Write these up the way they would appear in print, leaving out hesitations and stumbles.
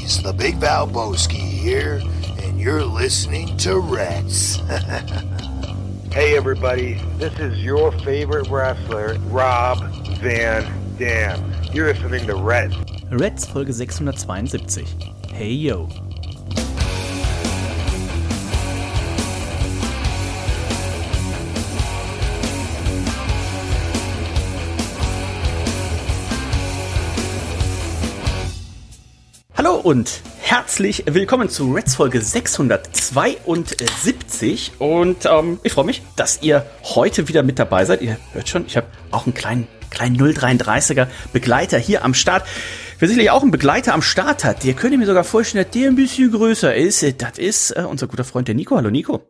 boys, the Big Valboski here, and you're listening to Reds. Hey everybody, this is your favorite wrestler, Rob Van Dam. You're listening to Reds. Reds Folge 672. Hey yo. Hallo und herzlich willkommen zu Reds Folge 672 und ich freue mich, dass ihr heute wieder mit dabei seid. Ihr hört schon, ich habe auch einen kleinen 033er Begleiter hier am Start. Wer sicherlich auch einen Begleiter am Start hat, der könnte mir sogar vorstellen, dass der ein bisschen größer ist. Das ist unser guter Freund, der Nico. Hallo Nico.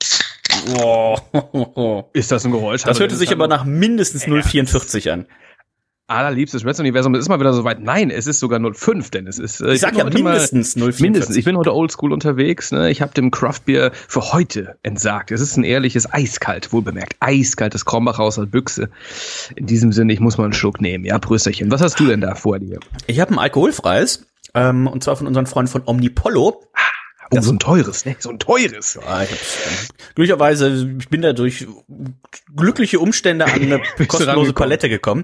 Oh. Ist das ein Geräusch? Das hörte sich aber nach mindestens 044 an. Allerliebstes Reds-Universum, es ist mal wieder soweit. Nein, es ist sogar 05, denn es ist... Ich sag ja mindestens 044. Mindestens. Ich bin heute oldschool unterwegs. Ne? Ich habe dem Craftbier für heute entsagt. Es ist ein ehrliches Eiskalt, wohlbemerkt. Eiskaltes Krombach aus der Büchse. In diesem Sinne, ich muss mal einen Schluck nehmen. Ja, Prösterchen. Was hast du denn da vor dir? Ich habe ein alkoholfreies, und zwar von unseren Freunden von Omnipollo. Oh, so ein teures, ne? So ein teures. Ja, glücklicherweise, ich bin da durch glückliche Umstände an eine kostenlose Palette gekommen.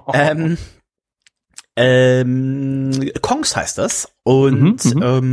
Kongs heißt das. Und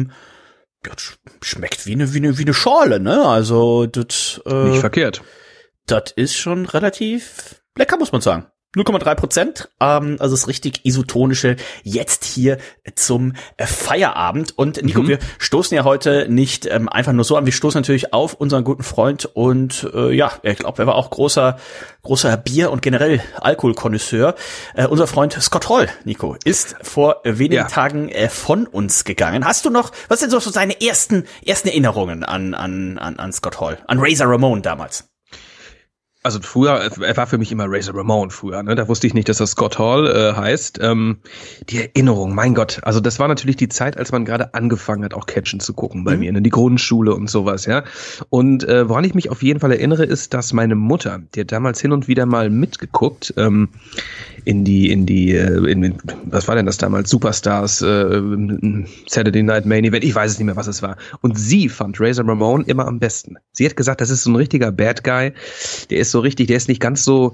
schmeckt wie eine Schorle, ne? Also das nicht verkehrt. Das ist schon relativ lecker, muss man sagen. 0,3%, also das richtig isotonische jetzt hier zum Feierabend. Und Nico, wir stoßen ja heute nicht einfach nur so an, wir stoßen natürlich auf unseren guten Freund und ich glaube, er war auch großer Bier- und generell Alkoholkonnoisseur. Unser Freund Scott Hall, Nico, ist vor wenigen Tagen von uns gegangen. Hast du noch, was sind so seine ersten Erinnerungen an Scott Hall, an Razor Ramon damals? Also früher, er war für mich immer Razor Ramon früher, ne? Da wusste ich nicht, dass das Scott Hall heißt. Die Erinnerung, mein Gott, also das war natürlich die Zeit, als man gerade angefangen hat, auch Catchen zu gucken bei mir, ne? Die Grundschule und sowas, ja. Und woran ich mich auf jeden Fall erinnere, ist, dass meine Mutter, die hat damals hin und wieder mal mitgeguckt, in was war denn das damals? Superstars, Saturday Night Main Event, ich weiß es nicht mehr, was es war. Und sie fand Razor Ramon immer am besten. Sie hat gesagt, das ist so ein richtiger Bad Guy, der ist so richtig, der ist nicht ganz so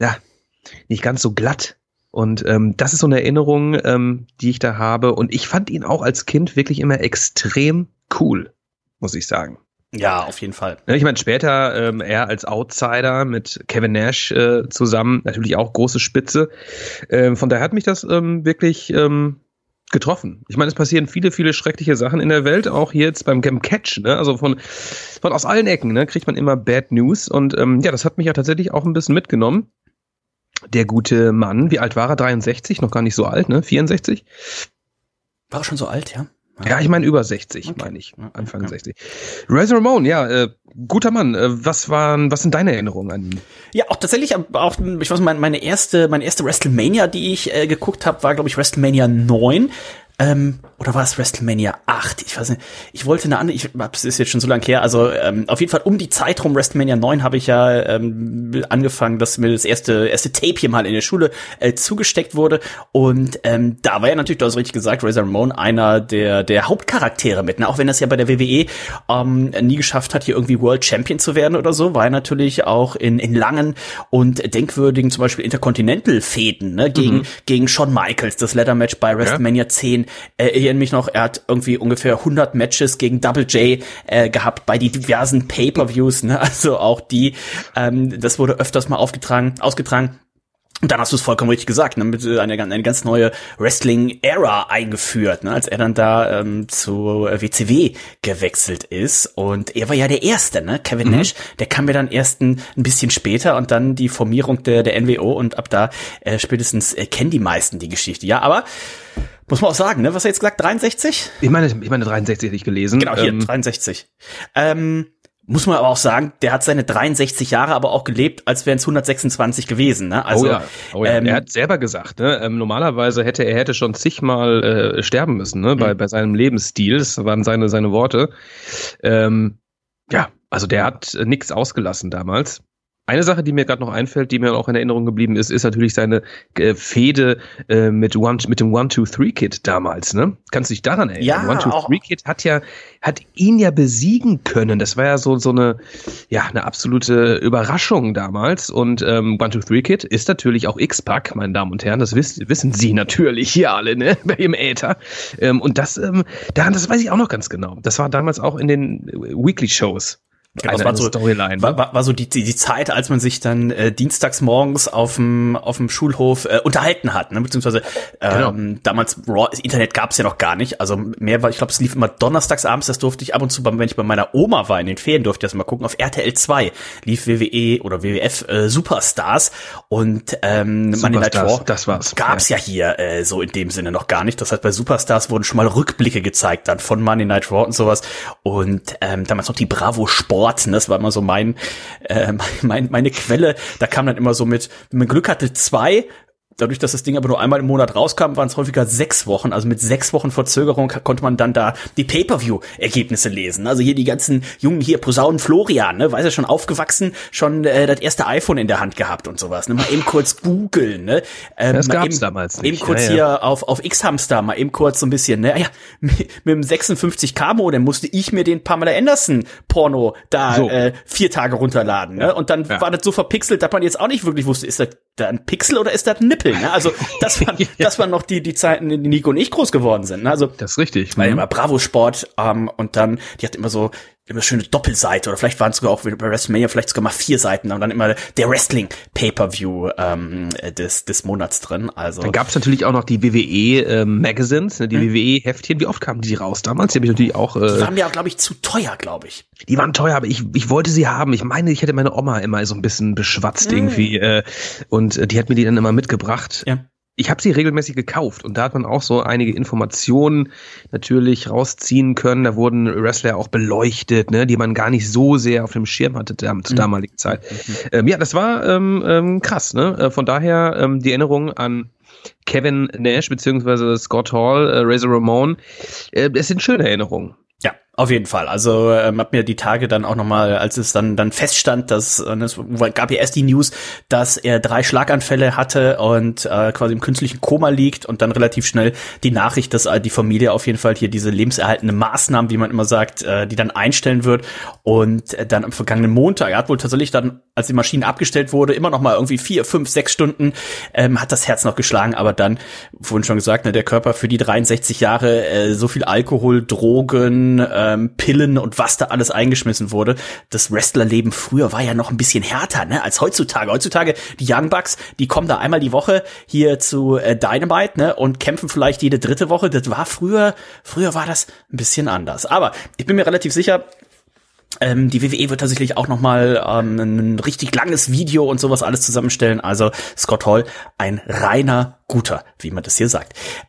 glatt. Und das ist so eine Erinnerung, die ich da habe. Und ich fand ihn auch als Kind wirklich immer extrem cool, muss ich sagen. Ja, auf jeden Fall. Ich meine, später er als Outsider mit Kevin Nash zusammen, natürlich auch große Spitze. Von daher hat mich das wirklich getroffen. Ich meine, es passieren viele, viele schreckliche Sachen in der Welt, auch hier jetzt beim Catch, ne? Also von aus allen Ecken, ne, kriegt man immer Bad News. Und das hat mich ja tatsächlich auch ein bisschen mitgenommen. Der gute Mann, wie alt war er? 63, noch gar nicht so alt, ne? 64? War er schon so alt, ja? Ja, ich meine über 60, okay. Meine ich. Anfang 60. Razor Ramon, guter Mann. Was sind deine Erinnerungen an ihn? Ja, auch tatsächlich, auch, ich weiß, meine erste WrestleMania, die ich geguckt habe, war, glaube ich, WrestleMania 9. Oder war es WrestleMania 8? Ich weiß nicht. Ich wollte eine andere, es ist jetzt schon so lange her, also auf jeden Fall um die Zeit rum, WrestleMania 9, habe ich ja angefangen, dass mir das erste Tape hier mal in der Schule zugesteckt wurde. Und da war ja natürlich, du hast richtig gesagt, Razor Ramon einer der Hauptcharaktere mit. Ne? Auch wenn das ja bei der WWE nie geschafft hat, hier irgendwie World Champion zu werden oder so, war er natürlich auch in langen und denkwürdigen, zum Beispiel Intercontinental-Fäden, ne? gegen Shawn Michaels, das Leather-Match bei WrestleMania 10. Erinnere mich noch, er hat irgendwie ungefähr 100 Matches gegen Double J gehabt bei die diversen Pay-Per-Views, ne? Also auch die, das wurde öfters mal ausgetragen. Und dann hast du es vollkommen richtig gesagt, ne, mit eine ganz neue Wrestling-Ära eingeführt, ne, als er dann da zu WCW gewechselt ist. Und er war ja der Erste, ne, Kevin Nash, der kam ja dann erst ein bisschen später und dann die Formierung der NWO und ab da spätestens kennen die meisten die Geschichte. Ja, aber muss man auch sagen, ne, was hat er jetzt gesagt, 63? Ich meine 63 hätte ich gelesen. Genau, hier, 63. Muss man aber auch sagen, der hat seine 63 Jahre aber auch gelebt, als wären es 126 gewesen. Ne? Also, oh ja. Er hat selber gesagt, ne? Normalerweise hätte er schon zigmal sterben müssen, ne? Bei seinem Lebensstil. Das waren seine Worte. Also der hat nichts ausgelassen damals. Eine Sache, die mir gerade noch einfällt, die mir auch in Erinnerung geblieben ist, ist natürlich seine Fehde mit dem 1-2-3-Kid damals, ne? Kannst du dich daran erinnern? Ja, 1-2-3-Kid hat ihn ja besiegen können. Das war ja so eine absolute Überraschung damals. Und 1-2-3-Kid ist natürlich auch X-Pac, meine Damen und Herren. Das wissen Sie natürlich hier alle, ne? Im Äther. Und das weiß ich auch noch ganz genau. Das war damals auch in den Weekly-Shows. Genau, das war so Storyline. War so die Zeit, als man sich dann dienstags morgens auf dem Schulhof unterhalten hat, ne? Beziehungsweise damals das Internet gab's ja noch gar nicht. Also mehr war, ich glaube, es lief immer donnerstags abends. Das durfte ich ab und zu, wenn ich bei meiner Oma war in den Ferien, durfte ich das mal gucken. Auf RTL 2 lief WWE oder WWF Superstars und Monday Night Raw. Das war's. Gab's ja hier so in dem Sinne noch gar nicht. Das heißt, bei Superstars wurden schon mal Rückblicke gezeigt dann von Monday Night Raw und sowas. Und damals noch die Bravo Sport. Das war immer so meine Quelle. Da kam dann immer so mit, wenn man Glück hatte, 2. Dadurch, dass das Ding aber nur einmal im Monat rauskam, waren es häufiger 6 Wochen. Also mit 6 Wochen Verzögerung konnte man dann da die Pay-Per-View-Ergebnisse lesen. Also hier die ganzen Jungen hier, Posaunen Florian, ne, weiß er, schon aufgewachsen, schon das erste iPhone in der Hand gehabt und sowas. Ne, mal eben kurz googeln, ne. Das gab's damals nicht. Eben kurz hier auf X-Hamster, mal eben kurz so ein bisschen, ne. Ja, mit dem 56K-Modem musste ich mir den Pamela Anderson-Porno da 4 Tage runterladen, ne. Und dann war das so verpixelt, dass man jetzt auch nicht wirklich wusste, ist das da ein Pixel oder ist das ein Nippel? Ne? Also das waren noch die Zeiten, in denen Nico und ich groß geworden sind. Ne? Also das ist richtig. Weil immer Bravo Sport und dann, die hat immer so eine schöne Doppelseite oder vielleicht waren es sogar auch bei WrestleMania vielleicht sogar mal 4 Seiten und dann immer der Wrestling Pay-Per-View des Monats drin. Also dann gab es natürlich auch noch die WWE Magazines, ne, die WWE Heftchen. Wie oft kamen die raus damals? Die habe ich natürlich auch. Die waren mir auch, glaube ich, zu teuer, glaube ich. Die waren teuer, aber ich wollte sie haben. Ich meine, ich hätte meine Oma immer so ein bisschen beschwatzt irgendwie und die hat mir die dann immer mitgebracht. Ja. Ich habe sie regelmäßig gekauft und da hat man auch so einige Informationen natürlich rausziehen können. Da wurden Wrestler auch beleuchtet, ne, die man gar nicht so sehr auf dem Schirm hatte zur damaligen Zeit. Ja, das war krass, ne? Von daher die Erinnerung an Kevin Nash beziehungsweise Scott Hall, Razor Ramon, es sind schöne Erinnerungen. Ja, auf jeden Fall. Also hab mir die Tage dann auch nochmal, als es dann feststand, dass es gab ja erst die News, dass er 3 Schlaganfälle hatte und quasi im künstlichen Koma liegt und dann relativ schnell die Nachricht, dass die Familie auf jeden Fall hier diese lebenserhaltende Maßnahmen, wie man immer sagt, die dann einstellen wird und dann am vergangenen Montag, er hat wohl tatsächlich dann, als die Maschine abgestellt wurde, immer noch mal irgendwie 4, 5, 6 Stunden hat das Herz noch geschlagen, aber dann, vorhin schon gesagt, ne, der Körper für die 63 Jahre so viel Alkohol, Drogen, Pillen und was da alles eingeschmissen wurde. Das Wrestlerleben früher war ja noch ein bisschen härter, ne, als heutzutage. Heutzutage, die Young Bucks, die kommen da einmal die Woche hier zu Dynamite, ne, und kämpfen vielleicht jede 3. Woche. Das war früher war das ein bisschen anders. Aber ich bin mir relativ sicher, die WWE wird tatsächlich auch nochmal ein richtig langes Video und sowas alles zusammenstellen. Also Scott Hall, ein reiner Guter, wie man das hier sagt.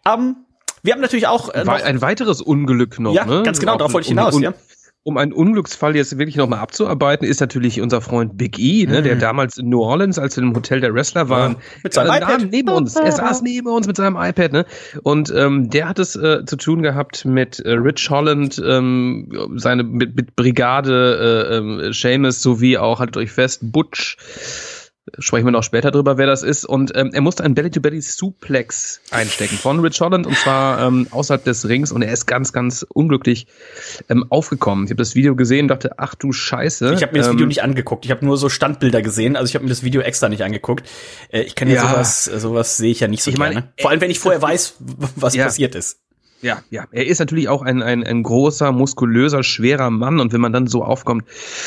Wir haben natürlich auch noch ein weiteres Unglück noch, ja, ne? Ganz genau, darauf wollte ich hinaus, ja. Um einen Unglücksfall jetzt wirklich nochmal abzuarbeiten, ist natürlich unser Freund Big E, ne, der damals in New Orleans, als wir im Hotel der Wrestler waren, mit seinem iPad neben uns. Er saß neben uns mit seinem iPad, ne? Und der hat es zu tun gehabt mit Rich Holland, seine mit Brigade Sheamus sowie auch, haltet euch fest, Butch. Sprechen wir noch später drüber, wer das ist. Und er musste einen Belly-to-Belly-Suplex einstecken von Rich Holland und zwar außerhalb des Rings und er ist ganz, ganz unglücklich aufgekommen. Ich habe das Video gesehen und dachte, ach du Scheiße. Ich habe mir das Video nicht angeguckt. Ich habe nur so Standbilder gesehen. Also ich habe mir das Video extra nicht angeguckt. Ich kann ja sowas sehe ich ja nicht so gerne. Vor allem, wenn ich vorher weiß, was passiert ist. Ja. Er ist natürlich auch ein großer, muskulöser, schwerer Mann und wenn man dann so aufkommt,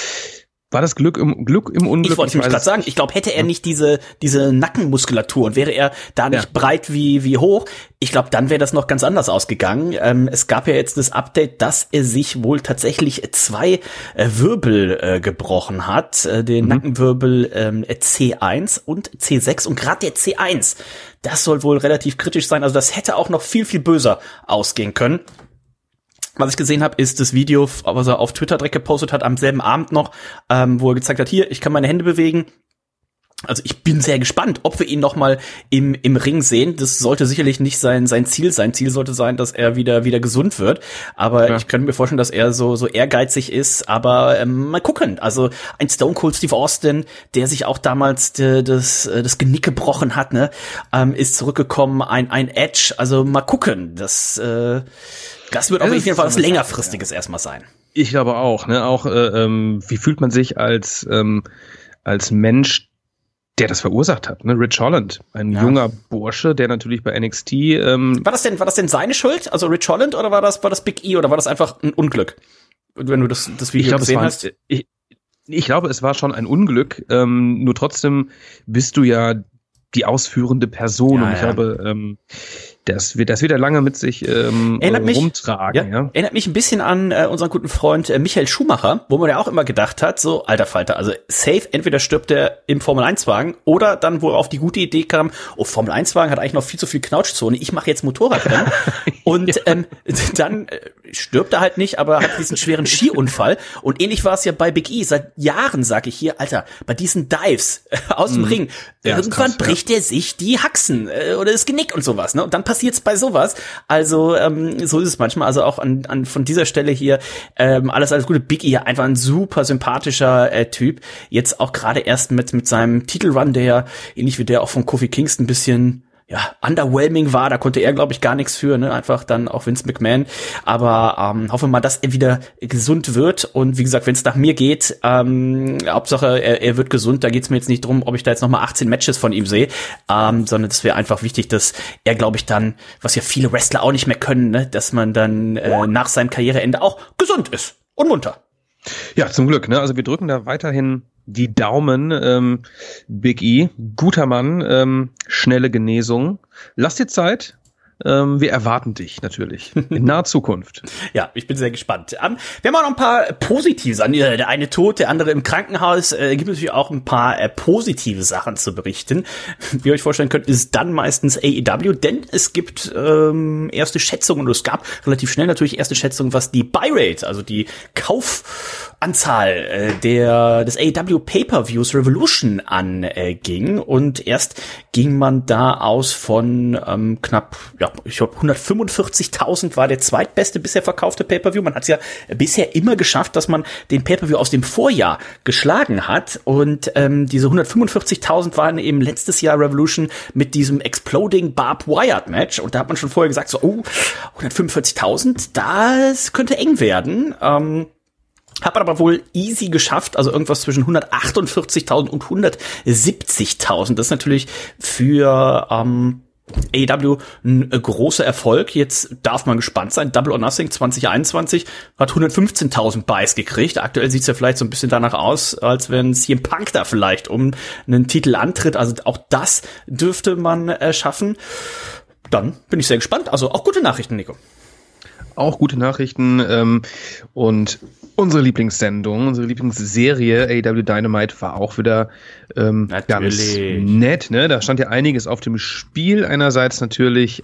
war das Glück im Unglück? Ich wollte nämlich gerade sagen, ich glaube, hätte er nicht diese Nackenmuskulatur und wäre er da nicht breit wie hoch, ich glaube, dann wäre das noch ganz anders ausgegangen. Es gab ja jetzt das Update, dass er sich wohl tatsächlich 2 Wirbel gebrochen hat, den Nackenwirbel C1 und C6 und gerade der C1, das soll wohl relativ kritisch sein, also das hätte auch noch viel, viel böser ausgehen können. Was ich gesehen habe, ist das Video, was er auf Twitter direkt gepostet hat, am selben Abend noch, wo er gezeigt hat, hier, ich kann meine Hände bewegen. Also ich bin sehr gespannt, ob wir ihn noch mal im Ring sehen. Das sollte sicherlich nicht sein Ziel sein. Ziel sollte sein, dass er wieder gesund wird. Aber ich könnte mir vorstellen, dass er so ehrgeizig ist. Aber mal gucken. Also ein Stone Cold Steve Austin, der sich auch damals das Genick gebrochen hat, ne, ist zurückgekommen. Ein Edge. Also mal gucken. Das wird auf jeden Fall was längerfristiges erstmal sein. Ich glaube auch. Ne, auch wie fühlt man sich als Mensch, der das verursacht hat, ne? Rich Holland, ein junger Bursche, der natürlich bei NXT War das denn seine Schuld, also Rich Holland, oder war das Big E, oder war das einfach ein Unglück, wenn du das Video gesehen hast? Ich glaube, es war schon ein Unglück, nur trotzdem bist du ja die ausführende Person, und ich glaube, das wird er lange mit sich rumtragen. Ja. Erinnert mich ein bisschen an unseren guten Freund Michael Schumacher, wo man ja auch immer gedacht hat, so, alter Falter, also safe, entweder stirbt er im Formel-1-Wagen oder dann, wo er auf die gute Idee kam, Formel-1-Wagen hat eigentlich noch viel zu viel Knautschzone, ich mache jetzt Motorradrennen. Und dann stirbt er halt nicht, aber hat diesen schweren Skiunfall. Und ähnlich war es ja bei Big E. Seit Jahren sage ich hier, Alter, bei diesen Dives aus dem Ring, irgendwann bricht er sich die Haxen oder das Genick und sowas, ne? Und dann passiert's bei sowas. Also so ist es manchmal. Also auch von dieser Stelle hier alles Gute. Big E, einfach ein super sympathischer Typ. Jetzt auch gerade erst mit seinem Titelrun, der ja ähnlich wie der auch von Kofi Kingston ein bisschen underwhelming war, da konnte er, glaube ich, gar nichts für, ne, einfach dann auch Vince McMahon, aber hoffen wir mal, dass er wieder gesund wird, und wie gesagt, wenn es nach mir geht, Hauptsache, er wird gesund, da geht's mir jetzt nicht drum, ob ich da jetzt nochmal 18 Matches von ihm sehe, sondern es wäre einfach wichtig, dass er, glaube ich, dann, was ja viele Wrestler auch nicht mehr können, ne, dass man dann nach seinem Karriereende auch gesund ist und munter. Ja, zum Glück, ne, also wir drücken da weiterhin die Daumen, Big E, guter Mann, schnelle Genesung. Lass dir Zeit. Wir erwarten dich natürlich in naher Zukunft. Ja, ich bin sehr gespannt. Wir haben auch noch ein paar positive Sachen. Der eine tot, der andere im Krankenhaus. Gibt natürlich auch ein paar positive Sachen zu berichten. Wie ihr euch vorstellen könnt, ist dann meistens AEW, denn es gibt erste Schätzungen, oder es gab relativ schnell natürlich erste Schätzungen, was die Buy-Rate, also die Kaufanzahl des AEW Pay-Per-Views Revolution anging. Und erst ging man da aus von knapp, ich glaube 145.000 war der zweitbeste bisher verkaufte Pay-Per-View. Man hat es ja bisher immer geschafft, dass man den Pay-Per-View aus dem Vorjahr geschlagen hat. Und diese 145.000 waren eben letztes Jahr Revolution mit diesem Exploding Barbed Wire Match. Und da hat man schon vorher gesagt, so, 145.000, das könnte eng werden. Hat man aber wohl easy geschafft, also irgendwas zwischen 148.000 und 170.000. Das ist natürlich für AEW ein großer Erfolg. Jetzt darf man gespannt sein. Double or Nothing 2021 hat 115.000 Buys gekriegt. Aktuell sieht's ja vielleicht so ein bisschen danach aus, als wenn CM Punk da vielleicht um einen Titel antritt. Also auch das dürfte man schaffen. Dann bin ich sehr gespannt. Also auch gute Nachrichten, Nico. Auch gute Nachrichten, und unsere Lieblingssendung, unsere Lieblingsserie AEW Dynamite war auch wieder ganz nett, ne? Da stand ja einiges auf dem Spiel. Einerseits natürlich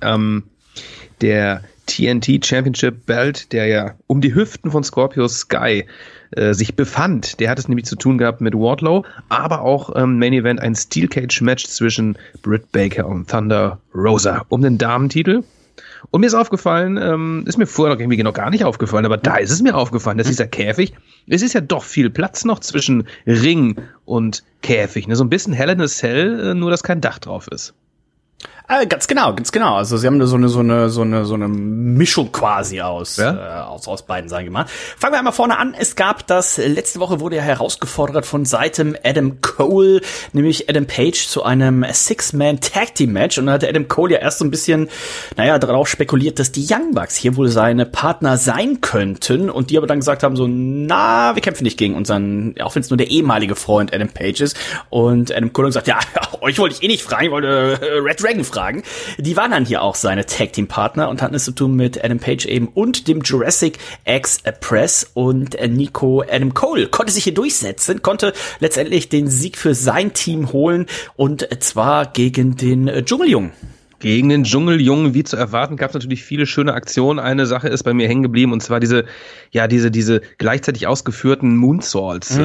der TNT Championship Belt, der ja um die Hüften von Scorpio Sky sich befand. Der hat es nämlich zu tun gehabt mit Wardlow, aber auch Main Event ein Steel Cage Match zwischen Britt Baker und Thunder Rosa um den Damentitel. Und mir ist aufgefallen, ist mir vorher noch irgendwie noch gar nicht aufgefallen, aber da ist es mir aufgefallen, dass dieser Käfig, es ist ja doch viel Platz noch zwischen Ring und Käfig, ne? So ein bisschen Hell in a Cell, nur dass kein Dach drauf ist. Ganz genau. Also sie haben so eine Mischung quasi aus beiden Seiten gemacht. Fangen wir einmal vorne an. Es gab letzte Woche wurde ja herausgefordert von Seiten Adam Cole, nämlich Adam Page zu einem Six-Man Tag Team Match. Und da hatte Adam Cole ja erst so ein bisschen, darauf spekuliert, dass die Young Bucks hier wohl seine Partner sein könnten. Und die aber dann gesagt haben so, wir kämpfen nicht gegen unseren, auch wenn es nur der ehemalige Freund Adam Page ist. Und Adam Cole hat gesagt, euch wollte ich eh nicht fragen, ich wollte Red Dragon fragen. Die waren dann hier auch seine Tag-Team-Partner und hatten es zu tun mit Adam Page eben und dem Jurassic Express, und Nico Adam Cole konnte sich hier durchsetzen, konnte letztendlich den Sieg für sein Team holen, und zwar gegen den Dschungeljungen. Gegen den Dschungeljungen, wie zu erwarten, gab es natürlich viele schöne Aktionen. Eine Sache ist bei mir hängen geblieben, und zwar diese gleichzeitig ausgeführten Moonsaults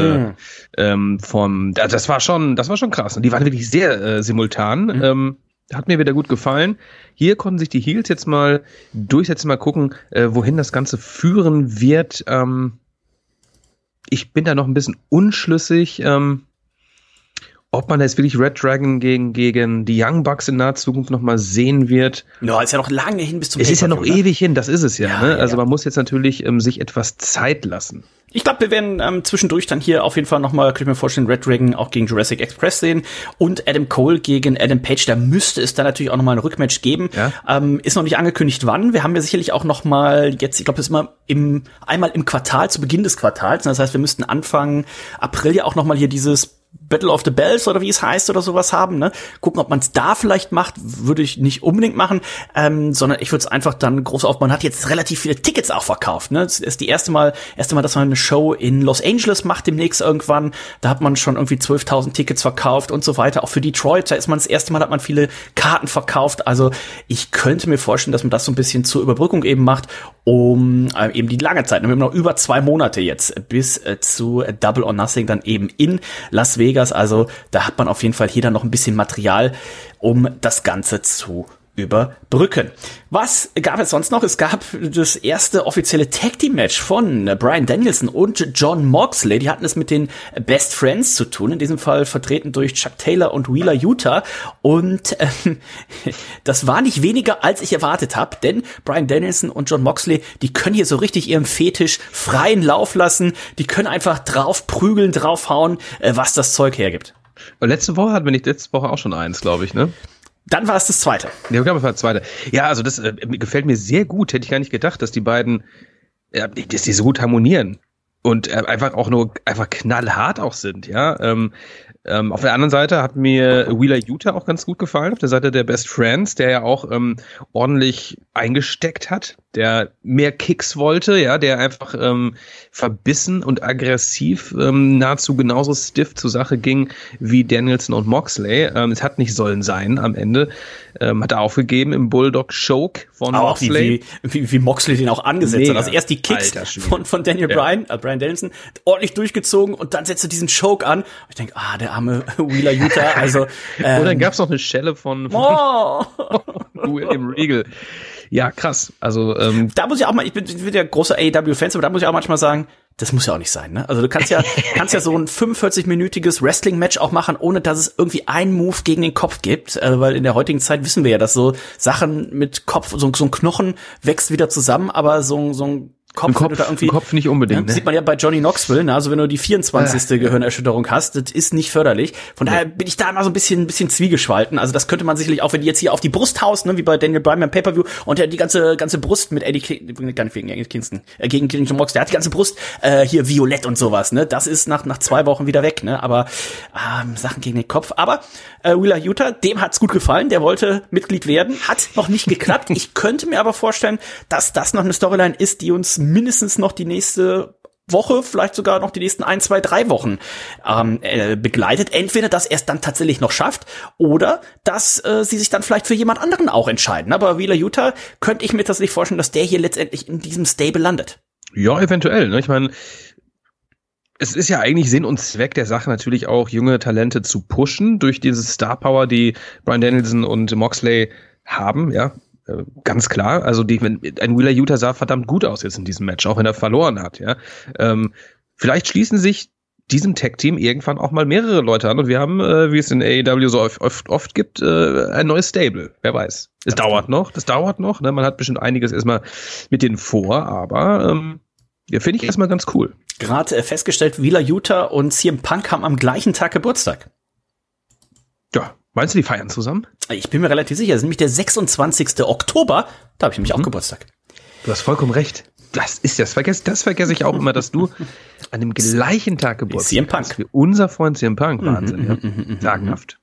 das war schon krass. Und die waren wirklich sehr simultan. Hat mir wieder gut gefallen. Hier konnten sich die Heels jetzt mal durchsetzen, mal gucken, wohin das Ganze führen wird. Ich bin da noch ein bisschen unschlüssig, ob man jetzt wirklich Red Dragon gegen die Young Bucks in naher Zukunft noch mal sehen wird. Ja, ist ja noch lange hin bis zum Es ist ja noch ewig hin, das ist es ja. Ne? Also ja. man muss jetzt natürlich sich etwas Zeit lassen. Ich glaube, wir werden zwischendurch dann hier auf jeden Fall noch mal, könnte ich mir vorstellen, Red Dragon auch gegen Jurassic Express sehen und Adam Cole gegen Adam Page. Da müsste es dann natürlich auch noch mal ein Rückmatch geben. Ja. Ist noch nicht angekündigt, wann. Wir haben ja sicherlich auch noch mal jetzt, ich glaube, das ist immer einmal im Quartal, zu Beginn des Quartals. Das heißt, wir müssten Anfang April ja auch noch mal hier dieses Battle of the Bells oder wie es heißt oder sowas haben, ne? Gucken, ob man es da vielleicht macht, würde ich nicht unbedingt machen, sondern ich würde es einfach dann groß aufbauen. Man hat jetzt relativ viele Tickets auch verkauft, ne? Es ist die erste Mal, dass man eine Show in Los Angeles macht demnächst irgendwann. Da hat man schon irgendwie 12.000 Tickets verkauft und so weiter. Auch für Detroit, da ist man das erste Mal, hat man viele Karten verkauft. Also ich könnte mir vorstellen, dass man das so ein bisschen zur Überbrückung eben macht, um eben die lange Zeit, wir haben noch über 2 Monate jetzt bis zu Double or Nothing dann eben in Las Vegas, also da hat man auf jeden Fall hier dann noch ein bisschen Material, um das Ganze zu überbrücken. Was gab es sonst noch? Es gab das erste offizielle Tag-Team-Match von Bryan Danielson und Jon Moxley. Die hatten es mit den Best Friends zu tun, in diesem Fall vertreten durch Chuck Taylor und Wheeler Yuta. Und das war nicht weniger, als ich erwartet habe, denn Bryan Danielson und Jon Moxley, die können hier so richtig ihrem Fetisch freien Lauf lassen. Die können einfach drauf prügeln, draufhauen, was das Zeug hergibt. Letzte Woche hatten wir nicht, letzte Woche auch schon eins, glaube ich, ne? Dann war es das zweite. Ja, ich glaube, es war das zweite. Ja, also das gefällt mir sehr gut. Hätte ich gar nicht gedacht, dass die beiden, dass die so gut harmonieren und einfach knallhart auch sind, ja. Auf der anderen Seite hat mir Wheeler Yuta auch ganz gut gefallen, auf der Seite der Best Friends, der ja auch ordentlich eingesteckt hat, der mehr Kicks wollte, ja, der einfach verbissen und aggressiv nahezu genauso stiff zur Sache ging wie Danielson und Moxley. Es hat nicht sollen sein am Ende. Hat er aufgegeben im Bulldog Choke von Moxley. Wie Moxley den auch angesetzt hat. Also erst die Kicks von Daniel Bryan Danielson, ordentlich durchgezogen und dann setzt er diesen Choke an. Und ich denke, der arme Wheeler Yuta, also. Und dann gab's noch eine Schelle von William Regal. Ja, krass. Also da muss ich auch mal, ich bin ja großer AEW-Fan, aber da muss ich auch manchmal sagen, das muss ja auch nicht sein, ne? Also du kannst ja so ein 45-minütiges Wrestling-Match auch machen, ohne dass es irgendwie einen Move gegen den Kopf gibt, weil in der heutigen Zeit wissen wir ja, dass so Sachen mit Kopf, so ein Knochen wächst wieder zusammen, aber so ein Kopf nicht unbedingt. Ne? Sieht man ja bei Johnny Knoxville, ne? Also wenn du die 24. Gehirnerschütterung hast, das ist nicht förderlich. Von daher bin ich da immer so ein bisschen zwiegespalten. Also das könnte man sicherlich auch, wenn die jetzt hier auf die Brust haust, ne, wie bei Daniel Bryan beim Pay-Per-View, und der die ganze Brust mit Eddie Kingston, gegen John Mox, der hat die ganze Brust hier violett und sowas, ne? Das ist nach 2 Wochen wieder weg, ne? Aber Sachen gegen den Kopf. Aber Wheeler Yuta, dem hat's gut gefallen, der wollte Mitglied werden, hat noch nicht geklappt. Ich könnte mir aber vorstellen, dass das noch eine Storyline ist, die uns mindestens noch die nächste Woche, vielleicht sogar noch die nächsten 1, 2, 3 Wochen begleitet. Entweder, dass er es dann tatsächlich noch schafft oder dass sie sich dann vielleicht für jemand anderen auch entscheiden. Aber Wheeler Yuta könnte ich mir tatsächlich vorstellen, dass der hier letztendlich in diesem Stable landet. Ja, eventuell. Ne? Ich meine, es ist ja eigentlich Sinn und Zweck der Sache natürlich auch, junge Talente zu pushen durch diese Star Power, die Bryan Danielson und Moxley haben, ja. Ganz klar, also ein Wheeler Yuta sah verdammt gut aus jetzt in diesem Match, auch wenn er verloren hat, ja. Vielleicht schließen sich diesem Tag-Team irgendwann auch mal mehrere Leute an und wir haben, wie es in AEW so oft gibt, ein neues Stable, wer weiß. Das dauert noch, ne? Man hat bestimmt einiges erstmal mit denen vor, aber finde ich erstmal ganz cool. Gerade festgestellt, Wheeler Yuta und CM Punk haben am gleichen Tag Geburtstag. Ja. Meinst du, die feiern zusammen? Ich bin mir relativ sicher. Das ist nämlich der 26. Oktober. Da habe ich nämlich auch Geburtstag. Du hast vollkommen recht. Das vergesse ich auch immer, dass du an dem gleichen Tag Geburtstag hast wie unser Freund CM Punk. Wahnsinn, ja. Sagenhaft.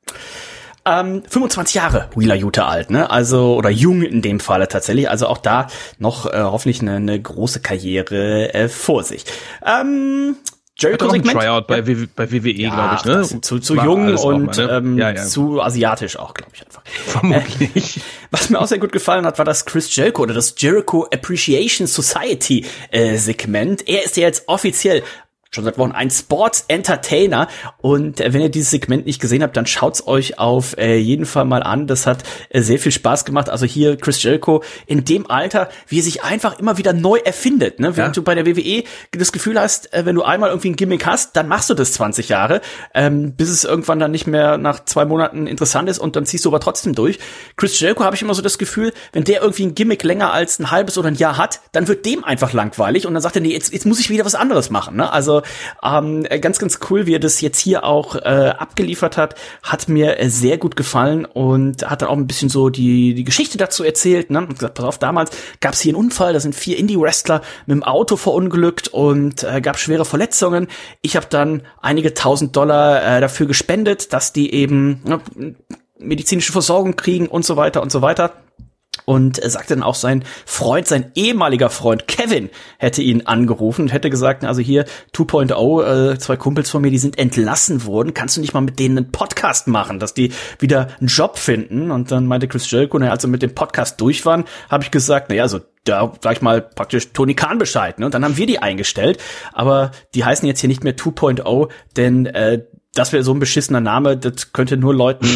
25 Jahre Wheeler Yuta alt, ne? Also, oder jung in dem Falle tatsächlich. Also auch da noch hoffentlich eine große Karriere vor sich. Jericho-Segment. Tryout bei WWE, glaube ich, ne? Zu jung und zu asiatisch auch, glaube ich einfach. Vermutlich. Was mir auch sehr gut gefallen hat, war das Chris Jericho oder das Jericho Appreciation Society Segment. Er ist ja jetzt offiziell schon seit Wochen ein Sports Entertainer und wenn ihr dieses Segment nicht gesehen habt, dann schaut's euch auf jeden Fall mal an. Das hat sehr viel Spaß gemacht. Also hier Chris Jericho in dem Alter, wie er sich einfach immer wieder neu erfindet. Ne? Während du bei der WWE das Gefühl hast, wenn du einmal irgendwie ein Gimmick hast, dann machst du das 20 Jahre, bis es irgendwann dann nicht mehr nach 2 Monaten interessant ist und dann ziehst du aber trotzdem durch. Chris Jericho habe ich immer so das Gefühl, wenn der irgendwie ein Gimmick länger als ein halbes oder ein Jahr hat, dann wird dem einfach langweilig und dann sagt er, nee, jetzt muss ich wieder was anderes machen. Ne? Also ganz, ganz cool, wie er das jetzt hier auch abgeliefert hat mir sehr gut gefallen und hat dann auch ein bisschen so die Geschichte dazu erzählt. Ne? Gesagt, pass auf, damals gab es hier einen Unfall, da sind 4 Indie-Wrestler mit dem Auto verunglückt und gab schwere Verletzungen. Ich habe dann einige $1000 dafür gespendet, dass die eben medizinische Versorgung kriegen und so weiter und so weiter. Und er sagte dann auch, sein ehemaliger Freund Kevin hätte ihn angerufen und hätte gesagt, also hier 2.0, 2 Kumpels von mir, die sind entlassen worden, kannst du nicht mal mit denen einen Podcast machen, dass die wieder einen Job finden? Und dann meinte Chris Jericho, als wir mit dem Podcast durch waren, habe ich gesagt, also da sag ich mal praktisch Tony Khan Bescheid. Ne? Und dann haben wir die eingestellt, aber die heißen jetzt hier nicht mehr 2.0, denn das wäre so ein beschissener Name, das könnte nur Leuten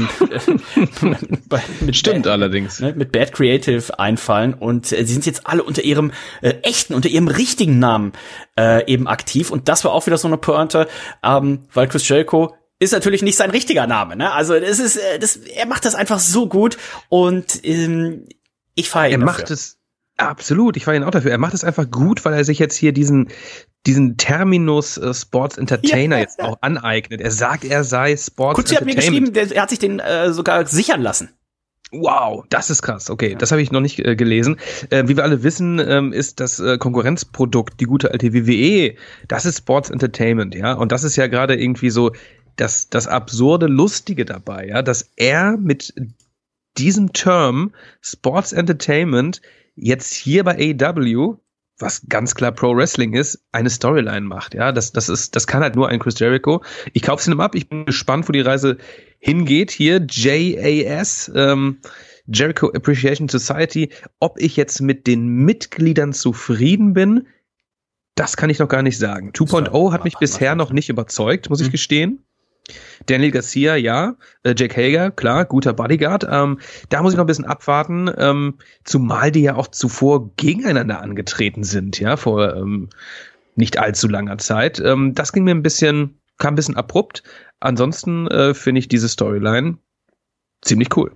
Stimmt allerdings. Mit Bad Creative einfallen und sie sind jetzt alle unter ihrem richtigen Namen eben aktiv und das war auch wieder so eine Pointe, weil Chris Jericho ist natürlich nicht sein richtiger Name, ne? Also er macht das einfach so gut und ich feiere ihn dafür. Er macht es absolut, ich feiere ihn auch dafür. Er macht es einfach gut, weil er sich jetzt hier diesen Terminus Sports Entertainer jetzt auch aneignet. Er sagt, er sei Sports Kutzi Entertainment. hat mir geschrieben, er hat sich den sogar sichern lassen. Wow, das ist krass. Okay, das habe ich noch nicht gelesen. Wie wir alle wissen, ist das Konkurrenzprodukt, die gute alte WWE, das ist Sports Entertainment, ja. Und das ist ja gerade irgendwie so das absurde Lustige dabei, ja, dass er mit diesem Term Sports Entertainment jetzt hier bei AEW, was ganz klar Pro Wrestling ist, eine Storyline macht, ja, das kann halt nur ein Chris Jericho. Ich kauf's ihm ab, ich bin gespannt, wo die Reise hingeht. Hier JAS, Jericho Appreciation Society. Ob ich jetzt mit den Mitgliedern zufrieden bin, das kann ich noch gar nicht sagen. 2.0 hat mich bisher noch nicht überzeugt, muss ich gestehen. Daniel Garcia, ja. Jake Hager, klar, guter Bodyguard. Da muss ich noch ein bisschen abwarten, zumal die ja auch zuvor gegeneinander angetreten sind, ja, vor nicht allzu langer Zeit. Das kam ein bisschen abrupt. Ansonsten finde ich diese Storyline ziemlich cool.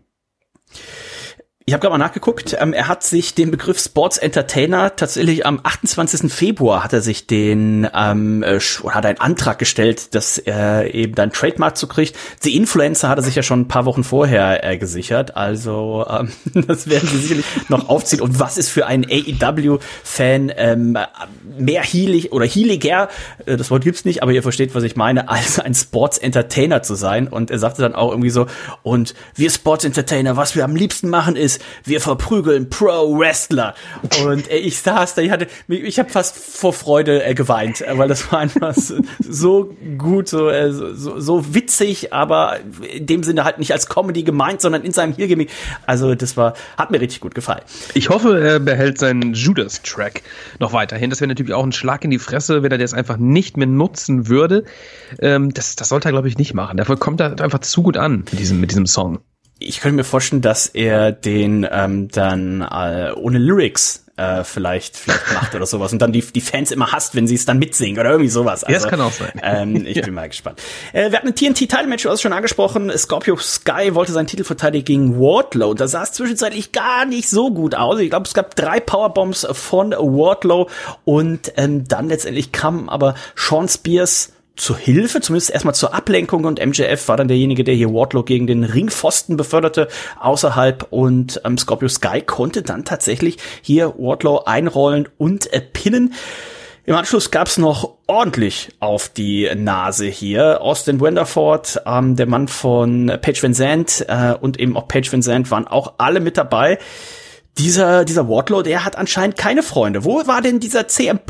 Ich habe gerade mal nachgeguckt, er hat sich den Begriff Sports Entertainer tatsächlich am 28. Februar hat er sich hat einen Antrag gestellt, dass er eben dann Trademark zukriegt. Die Influencer hat er sich ja schon ein paar Wochen vorher gesichert, also das werden sie sicherlich noch aufziehen. Und was ist für einen AEW-Fan mehr healiger, das Wort gibt's nicht, aber ihr versteht, was ich meine, als ein Sports Entertainer zu sein. Und er sagte dann auch irgendwie so, und wir Sports Entertainer, was wir am liebsten machen ist, wir verprügeln Pro-Wrestler. Und ich saß da, ich habe fast vor Freude geweint, weil das war einfach so gut, so witzig, aber in dem Sinne halt nicht als Comedy gemeint, sondern in seinem Heel-Gimmick. Also das hat mir richtig gut gefallen. Ich hoffe, er behält seinen Judas-Track noch weiterhin. Das wäre natürlich auch ein Schlag in die Fresse, wenn er das einfach nicht mehr nutzen würde. Das sollte er, glaube ich, nicht machen. Dafür kommt er einfach zu gut an mit diesem Song. Ich könnte mir vorstellen, dass er den dann ohne Lyrics vielleicht macht oder sowas und dann die Fans immer hasst, wenn sie es dann mitsingen oder irgendwie sowas. Also, ja, das kann auch sein. Ich bin mal gespannt. Wir hatten ein TNT-Title-Match, du hast es schon angesprochen. Scorpio Sky wollte seinen Titel verteidigen gegen Wardlow. Da sah es zwischenzeitlich gar nicht so gut aus. Ich glaube, es gab 3 Powerbombs von Wardlow und dann letztendlich kam aber Sean Spears zur Hilfe, zumindest erstmal zur Ablenkung, und MJF war dann derjenige, der hier Wardlow gegen den Ringpfosten beförderte außerhalb, und Scorpio Sky konnte dann tatsächlich hier Wardlow einrollen und pinnen. Im Anschluss gab's noch ordentlich auf die Nase hier. Austin Wenderford, der Mann von Paige Van Zandt und eben auch Paige Van Zandt waren auch alle mit dabei. Dieser Wardlow, der hat anscheinend keine Freunde. Wo war denn dieser CM Punk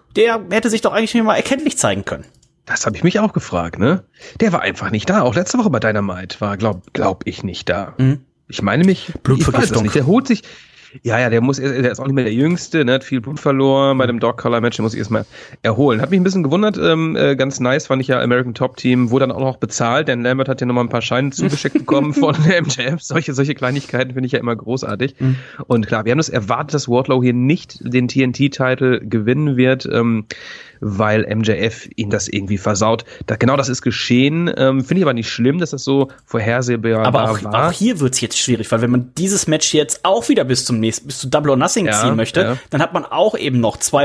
der hätte sich doch eigentlich nicht mal erkenntlich zeigen können. Das habe ich mich auch gefragt, ne? Der war einfach nicht da. Auch letzte Woche bei Dynamite war, glaub ich, nicht da. Mhm. Ich meine mich, Blutvergiftung. Der holt sich, der ist auch nicht mehr der Jüngste, ne? Hat viel Blut verloren bei dem Dog-Collar-Match, den muss ich erstmal erholen. Hat mich ein bisschen gewundert, ganz nice fand ich ja American Top Team, wurde dann auch noch bezahlt, denn Lambert hat ja nochmal ein paar Scheine zugeschickt bekommen von der MJF. Solche Kleinigkeiten finde ich ja immer großartig. Mhm. Und klar, wir haben das erwartet, dass Wardlow hier nicht den TNT-Title gewinnen wird, weil MJF ihn das irgendwie versaut. Genau das ist geschehen. Finde ich aber nicht schlimm, dass das so vorhersehbar aber war. Auch hier wird's jetzt schwierig, weil wenn man dieses Match jetzt auch wieder bis zu Double or Nothing ziehen möchte, dann hat man auch eben noch 2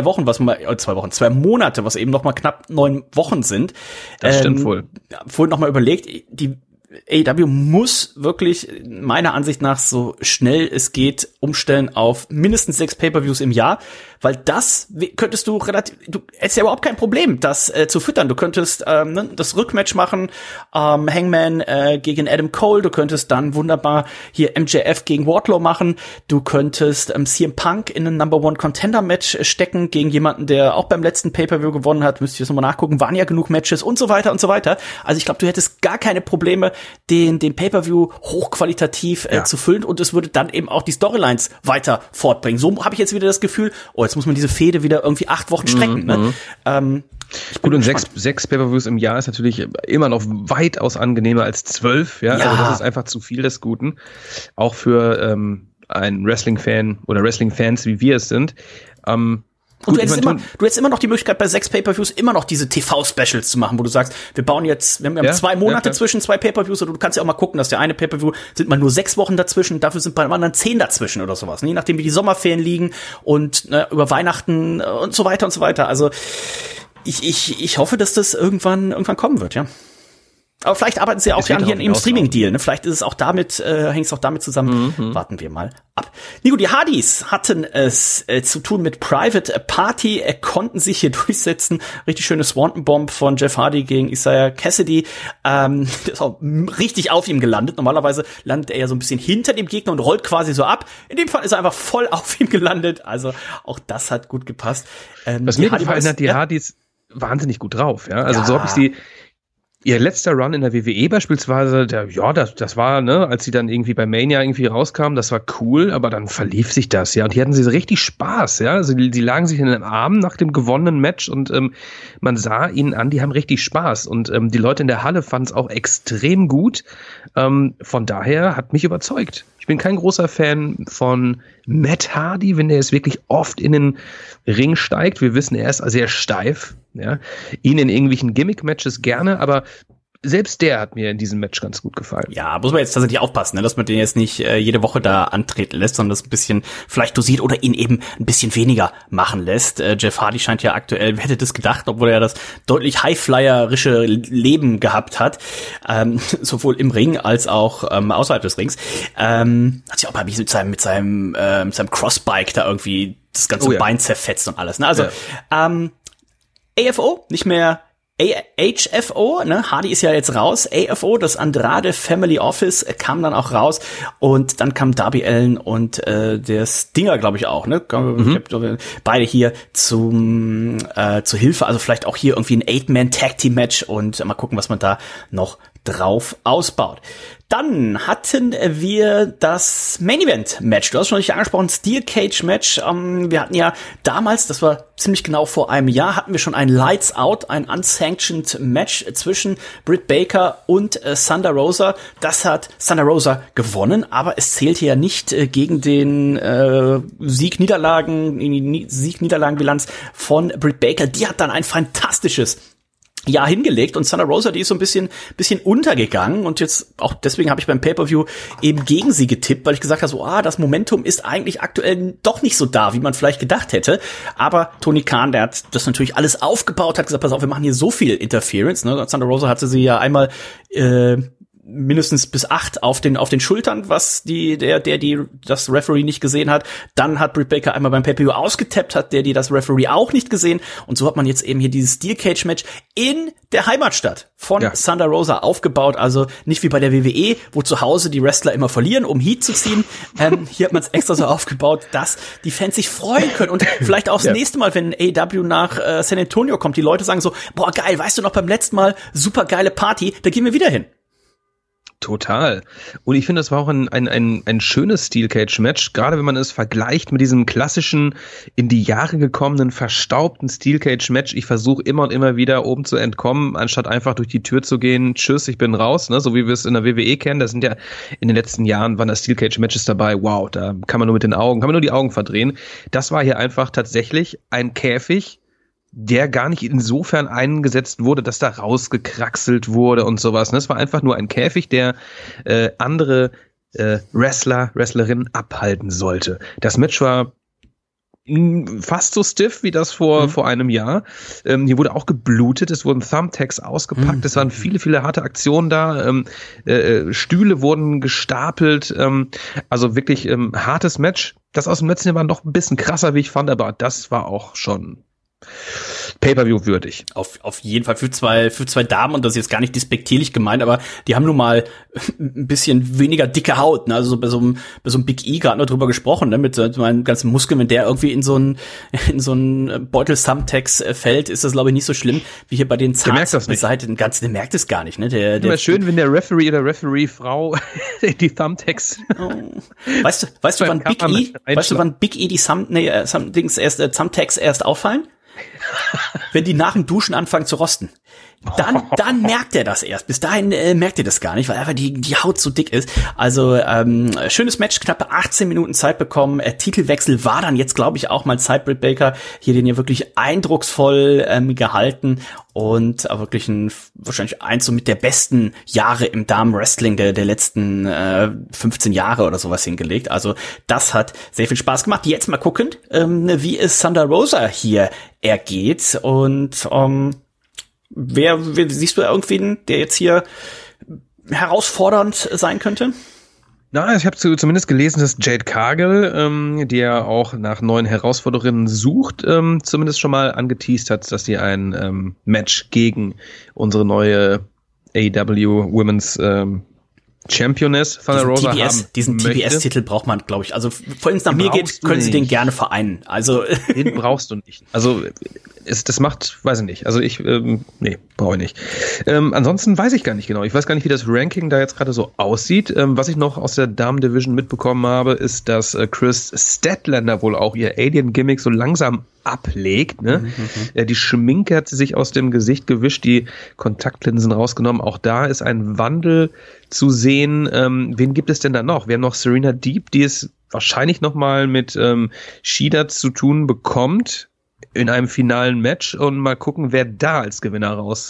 Monate, was eben noch mal knapp 9 Wochen sind. Das stimmt wohl. Vorhin noch mal überlegt, die AEW muss wirklich meiner Ansicht nach so schnell es geht umstellen auf mindestens 6 Pay-Per-Views im Jahr, weil das könntest du hättest ja überhaupt kein Problem, das zu füttern. Du könntest das Rückmatch machen, Hangman gegen Adam Cole, du könntest dann wunderbar hier MJF gegen Wardlow machen, du könntest CM Punk in ein Number One Contender Match stecken gegen jemanden, der auch beim letzten Pay-Per-View gewonnen hat, müsst ihr jetzt nochmal nachgucken, waren ja genug Matches und so weiter und so weiter. Also ich glaube, du hättest gar keine Probleme, den Pay-Per-View hochqualitativ zu füllen und es würde dann eben auch die Storylines weiter fortbringen. So habe ich jetzt wieder das Gefühl, jetzt muss man diese Fehde wieder irgendwie 8 Wochen strecken. Ne? Gut, und 6 Pay-Per-Views im Jahr ist natürlich immer noch weitaus angenehmer als 12. Ja? Also das ist einfach zu viel des Guten. Auch für einen Wrestling-Fan oder Wrestling-Fans, wie wir es sind. Und du hättest immer noch die Möglichkeit, bei 6 Pay-Per-Views immer noch diese TV-Specials zu machen, wo du sagst, wir haben 2 Monate zwischen 2 Pay-Per-Views, oder du kannst ja auch mal gucken, dass der eine Pay-Per-View sind mal nur 6 Wochen dazwischen, dafür sind beim anderen 10 dazwischen oder sowas, je nachdem wie die Sommerferien liegen und über Weihnachten und so weiter und so weiter. Also ich hoffe, dass das irgendwann kommen wird, ja. Aber vielleicht arbeiten sie auch hier im Streaming-Deal, ne? Vielleicht ist es auch damit, hängt es auch damit zusammen. Warten wir mal ab. Nico, die Hardys hatten es zu tun mit Private Party, konnten sich hier durchsetzen. Richtig schöne Swanton Bomb von Jeff Hardy gegen Isaiah Cassidy. Ist auch richtig auf ihm gelandet. Normalerweise landet er ja so ein bisschen hinter dem Gegner und rollt quasi so ab. In dem Fall ist er einfach voll auf ihm gelandet. Also auch das hat gut gepasst. Was mir gefallen hat, die Hardys wahnsinnig gut drauf. Ja, also so habe ich sie. Ihr letzter Run in der WWE beispielsweise, das war, ne, als sie dann irgendwie bei Mania irgendwie rauskamen, das war cool, aber dann verlief sich das, ja, und hier hatten sie so richtig Spaß, ja, also die lagen sich in den Armen nach dem gewonnenen Match und man sah ihnen an, die haben richtig Spaß und die Leute in der Halle fanden es auch extrem gut, von daher hat mich überzeugt. Ich bin kein großer Fan von Matt Hardy, wenn der jetzt wirklich oft in den Ring steigt. Wir wissen, er ist sehr steif. Ja, ihn in irgendwelchen Gimmick-Matches gerne, aber selbst der hat mir in diesem Match ganz gut gefallen. Ja, muss man jetzt tatsächlich aufpassen, ne, dass man den jetzt nicht jede Woche da antreten lässt, sondern das ein bisschen vielleicht dosiert oder ihn eben ein bisschen weniger machen lässt. Jeff Hardy scheint ja aktuell, wer hätte das gedacht, obwohl er das deutlich highflyerische Leben gehabt hat, sowohl im Ring als auch außerhalb des Rings. Hat sich auch mal mit seinem Crossbike da irgendwie das ganze Bein zerfetzt und alles. Ne? Also AFO, nicht mehr HFO, ne? Hardy ist ja jetzt raus. AFO, das Andrade Family Office, kam dann auch raus. Und dann kam Darby Allin und der Stinger, glaube ich, auch, ne? Beide hier zur Hilfe. Also vielleicht auch hier irgendwie ein 8-Man-Tag-Team-Match und mal gucken, was man da noch drauf ausbaut. Dann hatten wir das Main-Event-Match. Du hast schon richtig angesprochen, Steel Cage-Match. Wir hatten ja damals, das war ziemlich genau vor einem Jahr, hatten wir schon ein Lights Out, ein unsanctioned Match zwischen Britt Baker und Thunder Rosa. Das hat Thunder Rosa gewonnen, aber es zählte ja nicht gegen den Sieg-Niederlagen-Bilanz von Britt Baker. Die hat dann ein fantastisches Jahr hingelegt und Thunder Rosa, die ist so ein bisschen untergegangen und jetzt auch deswegen habe ich beim Pay-Per-View eben gegen sie getippt, weil ich gesagt habe, so, das Momentum ist eigentlich aktuell doch nicht so da, wie man vielleicht gedacht hätte, aber Tony Khan, der hat das natürlich alles aufgebaut, hat gesagt, pass auf, wir machen hier so viel Interference, ne? Thunder Rosa hatte sie ja einmal mindestens bis 8 auf den Schultern, was das Referee nicht gesehen hat. Dann hat Britt Baker einmal beim Pay-Per-View ausgetappt, hat das Referee auch nicht gesehen. Und so hat man jetzt eben hier dieses Steel Cage Match in der Heimatstadt von Thunder Rosa aufgebaut. Also nicht wie bei der WWE, wo zu Hause die Wrestler immer verlieren, um Heat zu ziehen. Hier hat man es extra so aufgebaut, dass die Fans sich freuen können. Und vielleicht auch das nächste Mal, wenn AEW nach San Antonio kommt, die Leute sagen so, boah geil, weißt du noch beim letzten Mal, super geile Party, da gehen wir wieder hin. Total. Und ich finde, das war auch ein schönes Steel Cage Match, gerade wenn man es vergleicht mit diesem klassischen, in die Jahre gekommenen, verstaubten Steel Cage Match. Ich versuche immer und immer wieder oben zu entkommen, anstatt einfach durch die Tür zu gehen, tschüss, ich bin raus, ne? So wie wir es in der WWE kennen. Da sind ja in den letzten Jahren waren da Steel Cage Matches dabei. Wow, da kann man nur die Augen verdrehen. Das war hier einfach tatsächlich ein Käfig, der gar nicht insofern eingesetzt wurde, dass da rausgekraxelt wurde und sowas. Das war einfach nur ein Käfig, der andere Wrestlerinnen abhalten sollte. Das Match war fast so stiff wie das vor einem Jahr. Hier wurde auch geblutet, es wurden Thumbtacks ausgepackt, es waren viele harte Aktionen da, Stühle wurden gestapelt, also wirklich hartes Match. Das aus dem letzten Jahr war noch ein bisschen krasser, wie ich fand, aber das war auch schon Pay-Per-View würdig. Auf jeden Fall für zwei Damen, und das ist jetzt gar nicht despektierlich gemeint, aber die haben nun mal ein bisschen weniger dicke Haut, ne? Also so bei so einem Big E gerade noch drüber gesprochen, ne? Mit meinen ganzen Muskeln, wenn der irgendwie in so einen Beutel Thumbtacks fällt, ist das glaube ich nicht so schlimm wie hier bei den Zahnseiten. Der merkt es gar nicht, ne? Immer schön, wenn der Referee oder Referee-Frau die Thumbtacks. Oh. Weißt du, wann Big E die Thumbtacks erst auffallen? Wenn die nach dem Duschen anfangen zu rosten. Dann merkt er das erst. Bis dahin merkt er das gar nicht, weil einfach die Haut so dick ist. Also schönes Match, knappe 18 Minuten Zeit bekommen. Titelwechsel war dann jetzt, glaube ich, auch mal Zeit. Britt Baker hier den hier wirklich eindrucksvoll gehalten und wirklich wahrscheinlich eins so mit der besten Jahre im Damen-Wrestling der letzten 15 Jahre oder sowas hingelegt. Also das hat sehr viel Spaß gemacht. Jetzt mal gucken, wie es Thunder Rosa hier ergeht und wer siehst du irgendwen, der jetzt hier herausfordernd sein könnte? Na, ich habe zumindest gelesen, dass Jade Cargill, die ja auch nach neuen Herausforderungen sucht, zumindest schon mal angeteased hat, dass sie ein Match gegen unsere neue AEW Women's Championess Thunder Rosa haben diesen TBS-Titel braucht man, glaube ich. Also, wenn es nach mir geht, können sie den gerne vereinen. Also den brauchst du nicht. Also das macht, weiß ich nicht. Also nee, brauche ich nicht. Ansonsten weiß ich gar nicht genau. Ich weiß gar nicht, wie das Ranking da jetzt gerade so aussieht. Was ich noch aus der Damen-Division mitbekommen habe, ist, dass Chris Statlander wohl auch ihr Alien-Gimmick so langsam ablegt. Ne? Die Schminke hat sie sich aus dem Gesicht gewischt, die Kontaktlinsen rausgenommen. Auch da ist ein Wandel zu sehen. Wen gibt es denn da noch? Wir haben noch Serena Deeb, die es wahrscheinlich noch mal mit Shida zu tun bekommt in einem finalen Match, und mal gucken, wer da als Gewinner raus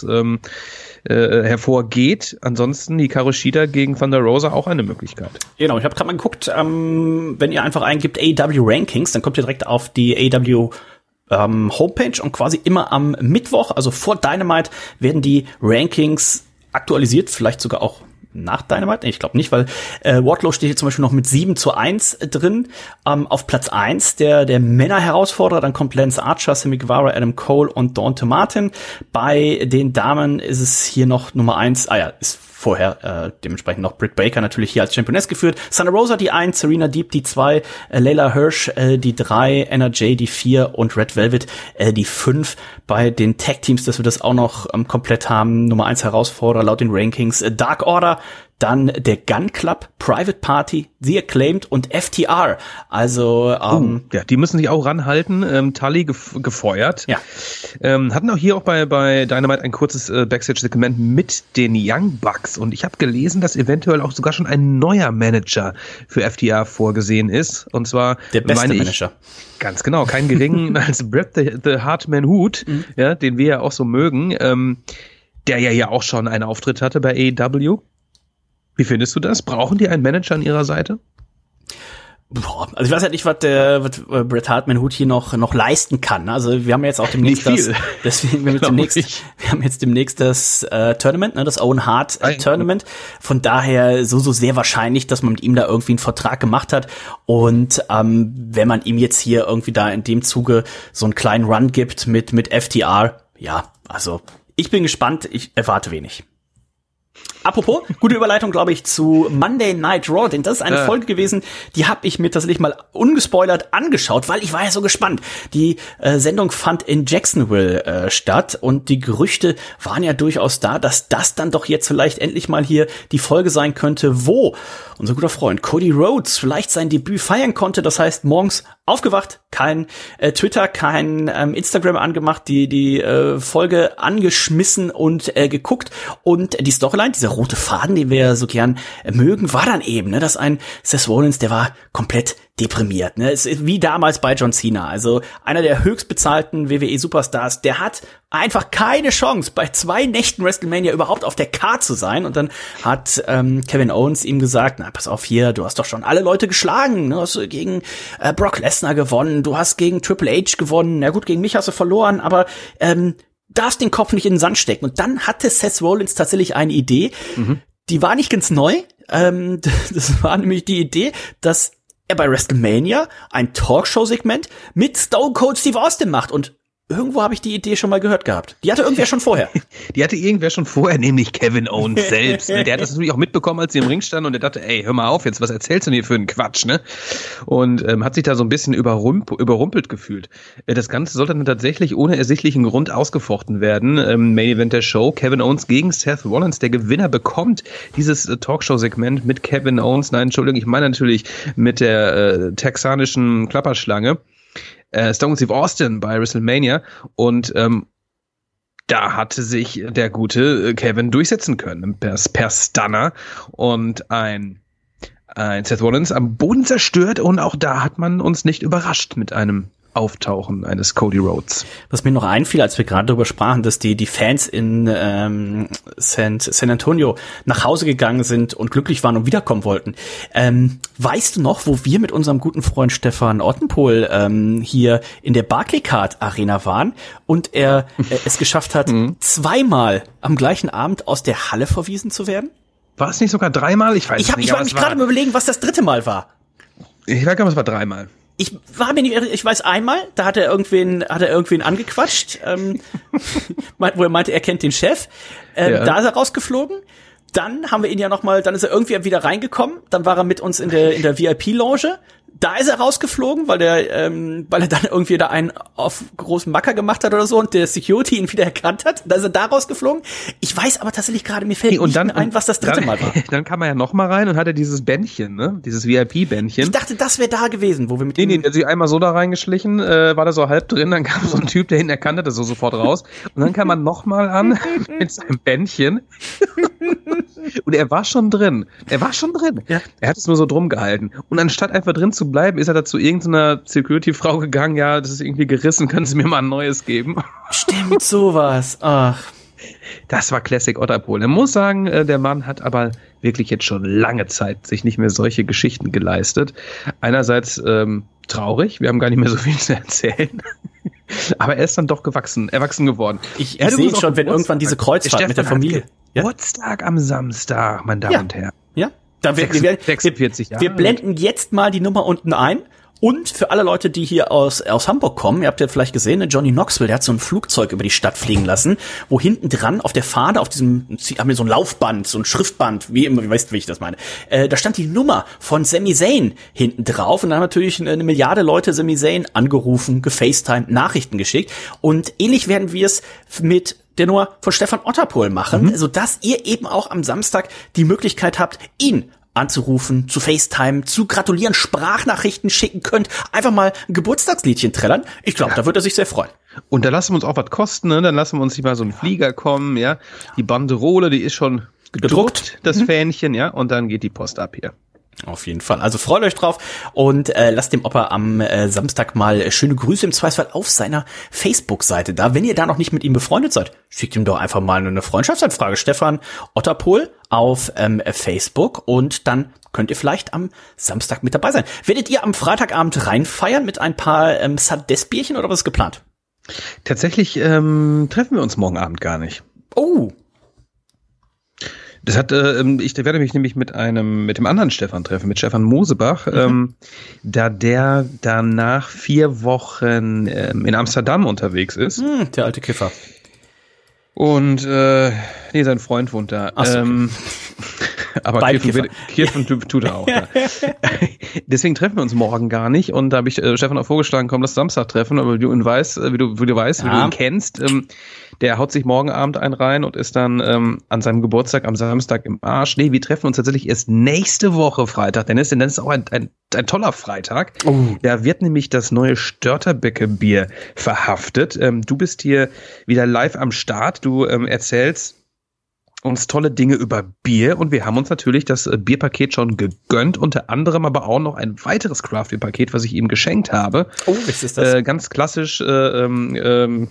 hervorgeht. Ansonsten Hikaru Shida gegen Thunder Rosa auch eine Möglichkeit. Genau, ich habe gerade mal geguckt, wenn ihr einfach eingibt AEW Rankings, dann kommt ihr direkt auf die AEW Homepage, und quasi immer am Mittwoch, also vor Dynamite, werden die Rankings aktualisiert, vielleicht sogar auch nach Dynamite? Ich glaube nicht, weil Wardlow steht hier zum Beispiel noch mit 7:1 drin. Auf Platz 1 der Männer-Herausforderer, dann kommt Lance Archer, Sammy Guevara, Adam Cole und Dante Martin. Bei den Damen ist es hier noch Nummer 1, ist vorher dementsprechend noch Britt Baker natürlich hier als Championess geführt. Thunder Rosa die 1, Serena Deeb die 2, Layla Hirsch die 3, NRJ die 4 und Red Velvet die 5. Bei den Tag-Teams, dass wir das auch noch komplett haben, Nummer 1 Herausforderer laut den Rankings Dark Order, dann der Gun Club, Private Party, The Acclaimed und FTR. Also ja, die müssen sich auch ranhalten. Tully gefeuert. Ja. Hatten auch hier bei Dynamite ein kurzes Backstage-Segment mit den Young Bucks, und ich habe gelesen, dass eventuell auch sogar schon ein neuer Manager für FTR vorgesehen ist, und zwar der beste Manager. Ganz genau, keinen geringen als Bret the Hardman Hood, ja, den wir ja auch so mögen, der ja hier auch schon einen Auftritt hatte bei AEW. Wie findest du das? Brauchen die einen Manager an ihrer Seite? Boah, also ich weiß halt nicht, was Bret Hart mein Hut hier noch leisten kann. Also wir haben jetzt auch demnächst wir haben jetzt demnächst das Tournament, ne, das Owen Hart Tournament. Von daher so sehr wahrscheinlich, dass man mit ihm da irgendwie einen Vertrag gemacht hat. Und wenn man ihm jetzt hier irgendwie da in dem Zuge so einen kleinen Run gibt mit FTR, ja, also ich bin gespannt, ich erwarte wenig. Apropos, gute Überleitung, glaube ich, zu Monday Night Raw, denn das ist eine Folge gewesen, die habe ich mir tatsächlich mal ungespoilert angeschaut, weil ich war ja so gespannt. Die Sendung fand in Jacksonville statt und die Gerüchte waren ja durchaus da, dass das dann doch jetzt vielleicht endlich mal hier die Folge sein könnte, wo unser guter Freund Cody Rhodes vielleicht sein Debüt feiern konnte. Das heißt, morgens aufgewacht, kein Twitter, kein Instagram angemacht, die Folge angeschmissen und geguckt. Und die Storyline, dieser rote Faden, den wir so gern mögen, war dann eben, ne, dass ein Seth Rollins, der war komplett deprimiert. Ne? Es ist wie damals bei John Cena. Also einer der höchstbezahlten WWE-Superstars, der hat einfach keine Chance, bei 2 Nächten WrestleMania überhaupt auf der Card zu sein. Und dann hat Kevin Owens ihm gesagt, na, pass auf hier, du hast doch schon alle Leute geschlagen. Du hast gegen Brock Lesnar gewonnen, du hast gegen Triple H gewonnen. Na gut, gegen mich hast du verloren, aber darfst den Kopf nicht in den Sand stecken. Und dann hatte Seth Rollins tatsächlich eine Idee, die war nicht ganz neu. Das war nämlich die Idee, dass er bei WrestleMania ein Talkshow-Segment mit Stone Cold Steve Austin macht. Und irgendwo habe ich die Idee schon mal gehört gehabt. Die hatte irgendwer schon vorher. Die hatte irgendwer schon vorher, nämlich Kevin Owens selbst. Der hat das natürlich auch mitbekommen, als sie im Ring standen und der dachte, ey, hör mal auf jetzt, was erzählst du denn hier für einen Quatsch, ne? Und hat sich da so ein bisschen überrumpelt gefühlt. Das Ganze sollte dann tatsächlich ohne ersichtlichen Grund ausgefochten werden. Main Event der Show, Kevin Owens gegen Seth Rollins. Der Gewinner bekommt dieses Talkshow-Segment mit Kevin Owens. Nein, Entschuldigung, ich meine natürlich mit der texanischen Klapperschlange. Stone Steve Austin bei WrestleMania und da hatte sich der gute Kevin durchsetzen können per Stunner und ein Seth Rollins am Boden zerstört und auch da hat man uns nicht überrascht mit einem Auftauchen eines Cody Rhodes. Was mir noch einfiel, als wir gerade darüber sprachen, dass die Fans in San Antonio nach Hause gegangen sind und glücklich waren und wiederkommen wollten. Weißt du noch, wo wir mit unserem guten Freund Stefan Ottenpohl hier in der Barclaycard Arena waren und er es geschafft hat, 2-mal am gleichen Abend aus der Halle verwiesen zu werden? War es nicht sogar 3-mal? Ich weiß nicht. Ich war mich gerade überlegen, was das 3. Mal war. Ich weiß gar nicht, es war 3-mal. Ich weiß einmal, da hat er irgendwen angequatscht, wo er meinte, er kennt den Chef. Da ist er rausgeflogen. Dann haben wir ihn ja dann ist er irgendwie wieder reingekommen. Dann war er mit uns in der VIP-Lounge. Da ist er rausgeflogen, weil er dann irgendwie da einen auf großen Macker gemacht hat oder so und der Security ihn wieder erkannt hat. Da ist er da rausgeflogen. Ich weiß aber tatsächlich gerade, mir fällt nicht mehr ein, was das 3. Mal war. Dann kam er ja noch mal rein und hatte dieses Bändchen, ne? Dieses VIP-Bändchen. Ich dachte, das wäre da gewesen, wo wir mit ihm... Nee, der hat sich einmal so da reingeschlichen, war da so halb drin, dann kam so ein Typ, der ihn erkannt hat, so sofort raus. Und dann kam er noch mal an mit seinem Bändchen. Und er war schon drin. Ja. Er hat es nur so drum gehalten. Und anstatt einfach drin zu bleiben, ist er da zu irgendeiner Security-Frau gegangen, ja, das ist irgendwie gerissen, können Sie mir mal ein neues geben? Stimmt, sowas. Ach. Das war Classic Otterpohl. Er muss sagen, der Mann hat aber wirklich jetzt schon lange Zeit sich nicht mehr solche Geschichten geleistet. Einerseits traurig, wir haben gar nicht mehr so viel zu erzählen. Aber er ist dann doch erwachsen geworden. Ich sehe schon, wenn irgendwann diese Kreuzfahrt mit der Familie. Geburtstag am Samstag, meine Damen und Herren. Ja. Wir blenden jetzt mal die Nummer unten ein. Und für alle Leute, die hier aus Hamburg kommen, ihr habt ja vielleicht gesehen, Johnny Knoxville, der hat so ein Flugzeug über die Stadt fliegen lassen, wo hinten dran auf der Fahne, haben wir so ein Laufband, so ein Schriftband, wie immer, weißt du, wie ich das meine. Da stand die Nummer von Sami Zayn hinten drauf und dann haben natürlich eine Milliarde Leute Sami Zayn angerufen, gefacetimed, Nachrichten geschickt und ähnlich werden wir es mit der Nummer von Stefan Otterpohl machen, sodass ihr eben auch am Samstag die Möglichkeit habt, ihn anzurufen, zu FaceTime, zu gratulieren, Sprachnachrichten schicken könnt, einfach mal ein Geburtstagsliedchen trällern. Ich glaube, da wird er sich sehr freuen. Und da lassen wir uns auch was kosten, ne? Dann lassen wir uns nicht mal so einen Flieger kommen, ja. Die Banderole, die ist schon gedruckt, das Fähnchen, ja. Und dann geht die Post ab hier. Auf jeden Fall. Also freut euch drauf und lasst dem Opa am Samstag mal schöne Grüße im Zweifelsfall auf seiner Facebook-Seite da. Wenn ihr da noch nicht mit ihm befreundet seid, schickt ihm doch einfach mal eine Freundschaftsanfrage. Stefan Otterpohl auf Facebook und dann könnt ihr vielleicht am Samstag mit dabei sein. Werdet ihr am Freitagabend reinfeiern mit ein paar Sades-Bierchen oder was ist geplant? Tatsächlich treffen wir uns morgen Abend gar nicht. Oh. Ich werde mich nämlich mit dem anderen Stefan treffen, mit Stefan Mosebach, da der danach 4 Wochen in Amsterdam unterwegs ist. Der alte Kiffer. Und sein Freund wohnt da. Ach so, okay. Aber Kiffen tut er auch. Ja. Deswegen treffen wir uns morgen gar nicht. Und da habe ich Stefan auch vorgeschlagen, komm, lass Samstag treffen. Aber wie du ihn kennst, der haut sich morgen Abend einen rein und ist dann an seinem Geburtstag am Samstag im Arsch. Nee, wir treffen uns tatsächlich erst nächste Woche Freitag. Denn das ist auch ein toller Freitag. Oh. Da wird nämlich das neue Störterbecke-Bier verhaftet. Du bist hier wieder live am Start. Du erzählst uns tolle Dinge über Bier und wir haben uns natürlich das Bierpaket schon gegönnt, unter anderem aber auch noch ein weiteres Craft-Bier-Paket, was ich ihm geschenkt habe. Oh, was ist das? Ganz klassisch IPA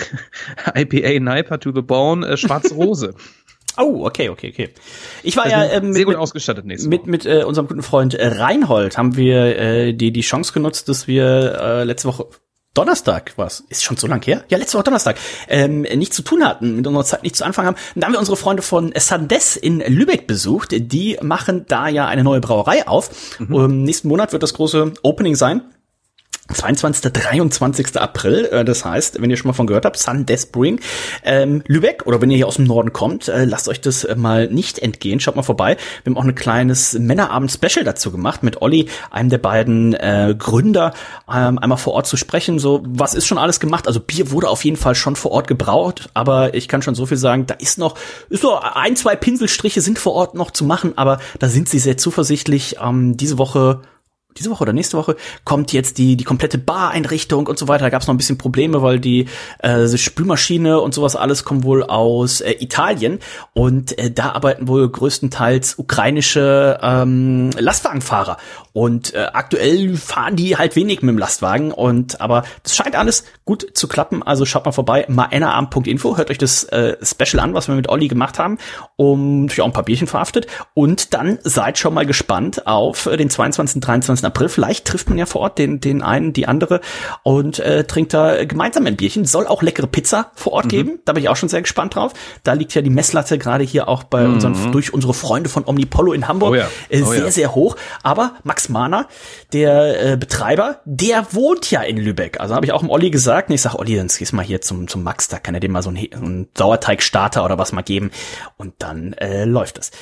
Niper to the Bone, Schwarze Rose. Oh, okay. Ich war sehr gut ausgestattet nächstes Mal. Mit unserem guten Freund Reinhold haben wir die Chance genutzt, dass wir letzte Woche Donnerstag, ist schon so lang her? Ja, letzte Woche Donnerstag, nichts zu tun hatten, mit unserer Zeit nichts zu anfangen haben. Und da haben wir unsere Freunde von Sades in Lübeck besucht. Die machen da ja eine neue Brauerei auf. Nächsten Monat wird das große Opening sein. 22. 23. April, das heißt, wenn ihr schon mal von gehört habt, Sades Brewing, Lübeck, oder wenn ihr hier aus dem Norden kommt, lasst euch das mal nicht entgehen, schaut mal vorbei. Wir haben auch ein kleines Männerabend-Special dazu gemacht, mit Olli, einem der beiden Gründer, einmal vor Ort zu sprechen, so, was ist schon alles gemacht? Also Bier wurde auf jeden Fall schon vor Ort gebraut, aber ich kann schon so viel sagen, da ist so 1-2 Pinselstriche sind vor Ort noch zu machen, aber da sind sie sehr zuversichtlich. Diese Woche oder nächste Woche kommt jetzt die komplette Bar-Einrichtung und so weiter. Da gab es noch ein bisschen Probleme, weil die Spülmaschine und sowas alles kommen wohl aus Italien und da arbeiten wohl größtenteils ukrainische Lastwagenfahrer und aktuell fahren die halt wenig mit dem Lastwagen aber das scheint alles gut zu klappen. Also schaut mal vorbei, maenerabend.info, hört euch das Special an, was wir mit Olli gemacht haben, auch ein paar Bierchen verhaftet und dann seid schon mal gespannt auf den 22. 23. April. Vielleicht trifft man ja vor Ort den einen, die andere und trinkt da gemeinsam ein Bierchen. Soll auch leckere Pizza vor Ort geben. Da bin ich auch schon sehr gespannt drauf. Da liegt ja die Messlatte gerade hier auch bei durch unsere Freunde von Omnipollo in Hamburg sehr hoch. Aber Max Mahner, der Betreiber, der wohnt ja in Lübeck. Also habe ich auch dem Olli gesagt. Und ich sag, Olli, dann gehst mal hier zum Max. Da kann er dir mal so einen Sauerteigstarter oder was mal geben. Und dann läuft es.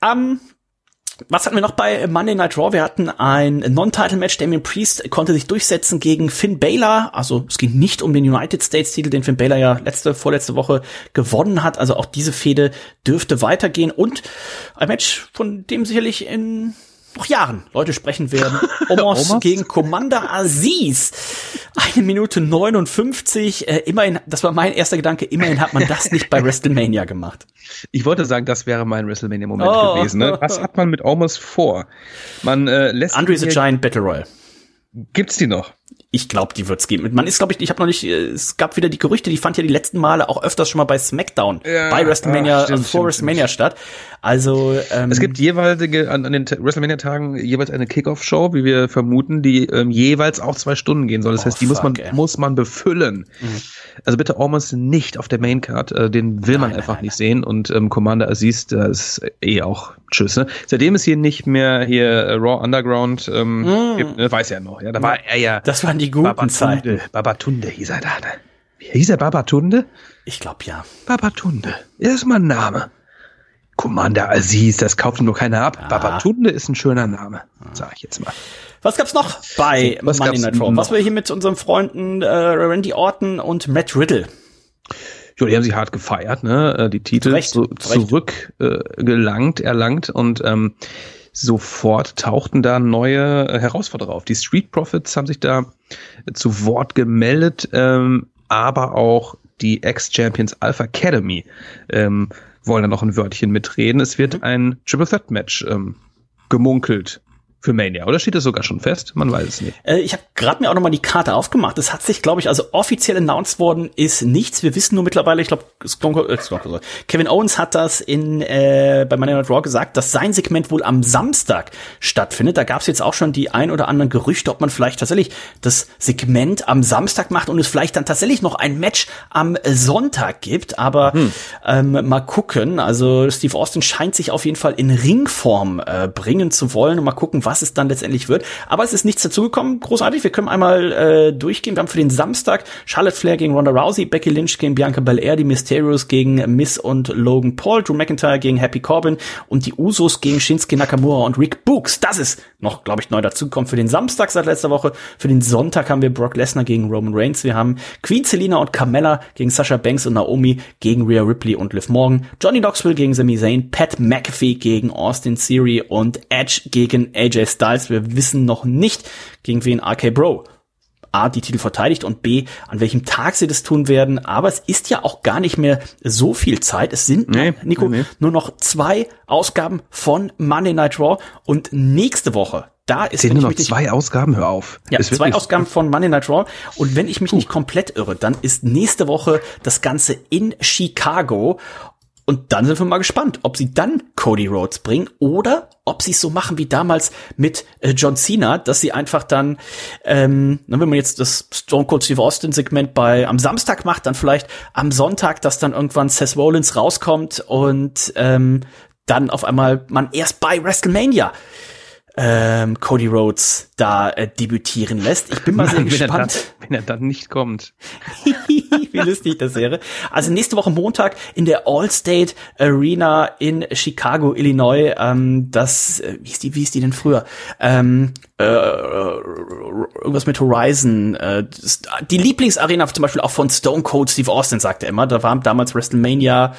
Was hatten wir noch bei Monday Night Raw? Wir hatten ein Non-Title-Match. Damian Priest konnte sich durchsetzen gegen Finn Balor. Also es ging nicht um den United States-Titel, den Finn Balor ja vorletzte Woche gewonnen hat. Also auch diese Fehde dürfte weitergehen. Und ein Match, von dem sicherlich in noch Jahren Leute sprechen werden. Omos gegen Commander Aziz. 1 Minute 59. Immerhin, das war mein erster Gedanke, immerhin hat man das nicht bei WrestleMania gemacht. Ich wollte sagen, das wäre mein WrestleMania-Moment gewesen. Ne? Was hat man mit Omos vor? Man lässt Andre the Giant Battle Royale. Gibt's die noch? Ich glaube, die wird's geben. Man ist, glaube ich habe noch nicht, es gab wieder die Gerüchte, die fand ja die letzten Male auch öfters schon mal bei SmackDown, bei WrestleMania, vor WrestleMania statt. Also es gibt jeweilige an den WrestleMania-Tagen jeweils eine Kickoff-Show, wie wir vermuten, die jeweils auch 2 Stunden gehen soll. Das heißt, die muss man befüllen. Also bitte Omos nicht auf der Maincard, den will man einfach nicht sehen. Und Commander Aziz, das ist auch tschüss. Ne? Seitdem es hier nicht mehr Raw Underground gibt, weiß er noch. Ja, da war er ja. Das waren die guten Zeiten. Babatunde hieß er da. Ne? Hieß er Babatunde? Ich glaube ja. Babatunde. Das ist mal ein Name. Commander Aziz, das kauft nur keiner ab. Ja. Babatunde ist ein schöner Name, sag ich jetzt mal. Was gab's noch bei Monday Night Raw? Was wir hier mit unseren Freunden Randy Orton und Matt Riddle? Jo, die haben sich hart gefeiert, ne? Die Titel erlangt und sofort tauchten da neue Herausforderer auf. Die Street Profits haben sich da zu Wort gemeldet, aber auch die Ex-Champions Alpha Academy wollen da noch ein Wörtchen mitreden. Es wird ein Triple Threat Match gemunkelt für Mania, oder steht das sogar schon fest? Man weiß es nicht. Ich habe gerade mir auch nochmal die Karte aufgemacht. Es hat sich, glaube ich, also offiziell announced worden ist nichts. Wir wissen nur mittlerweile, ich glaube, Kevin Owens hat das bei Monday Night Raw gesagt, dass sein Segment wohl am Samstag stattfindet. Da gab es jetzt auch schon die ein oder anderen Gerüchte, ob man vielleicht tatsächlich das Segment am Samstag macht und es vielleicht dann tatsächlich noch ein Match am Sonntag gibt. Aber mal gucken. Also Steve Austin scheint sich auf jeden Fall in Ringform bringen zu wollen und mal gucken, was es dann letztendlich wird. Aber es ist nichts dazugekommen. Großartig. Wir können einmal durchgehen. Wir haben für den Samstag Charlotte Flair gegen Ronda Rousey, Becky Lynch gegen Bianca Belair, die Mysterios gegen Miz und Logan Paul, Drew McIntyre gegen Happy Corbin und die Usos gegen Shinsuke Nakamura und Rick Books. Das ist noch, glaube ich, neu dazugekommen für den Samstag seit letzter Woche. Für den Sonntag haben wir Brock Lesnar gegen Roman Reigns. Wir haben Queen Zelina und Carmella gegen Sasha Banks und Naomi gegen Rhea Ripley und Liv Morgan. Johnny Knoxville gegen Sami Zayn, Pat McAfee gegen Austin Theory und Edge gegen AJ Styles. Wir wissen noch nicht, gegen wen RK Bro A, die Titel verteidigt und B, an welchem Tag sie das tun werden. Aber es ist ja auch gar nicht mehr so viel Zeit. Es sind, nur noch 2 Ausgaben von Monday Night Raw und nächste Woche, da ist nur noch 2 Ausgaben, hör auf. Ja, 2 Ausgaben von Monday Night Raw. Und wenn ich mich nicht komplett irre, dann ist nächste Woche das Ganze in Chicago. Und dann sind wir mal gespannt, ob sie dann Cody Rhodes bringen oder ob sie es so machen wie damals mit John Cena, dass sie einfach dann, wenn man jetzt das Stone Cold Steve Austin Segment am Samstag macht, dann vielleicht am Sonntag, dass dann irgendwann Seth Rollins rauskommt und dann auf einmal man erst bei WrestleMania Cody Rhodes da debütieren lässt. Ich bin mal sehr gespannt. Wenn er dann nicht kommt. Wie lustig das wäre. Also nächste Woche Montag in der Allstate Arena in Chicago, Illinois. Wie hieß die denn früher? Irgendwas mit Horizon. Die Lieblingsarena zum Beispiel auch von Stone Cold Steve Austin, sagt er immer. Da war damals WrestleMania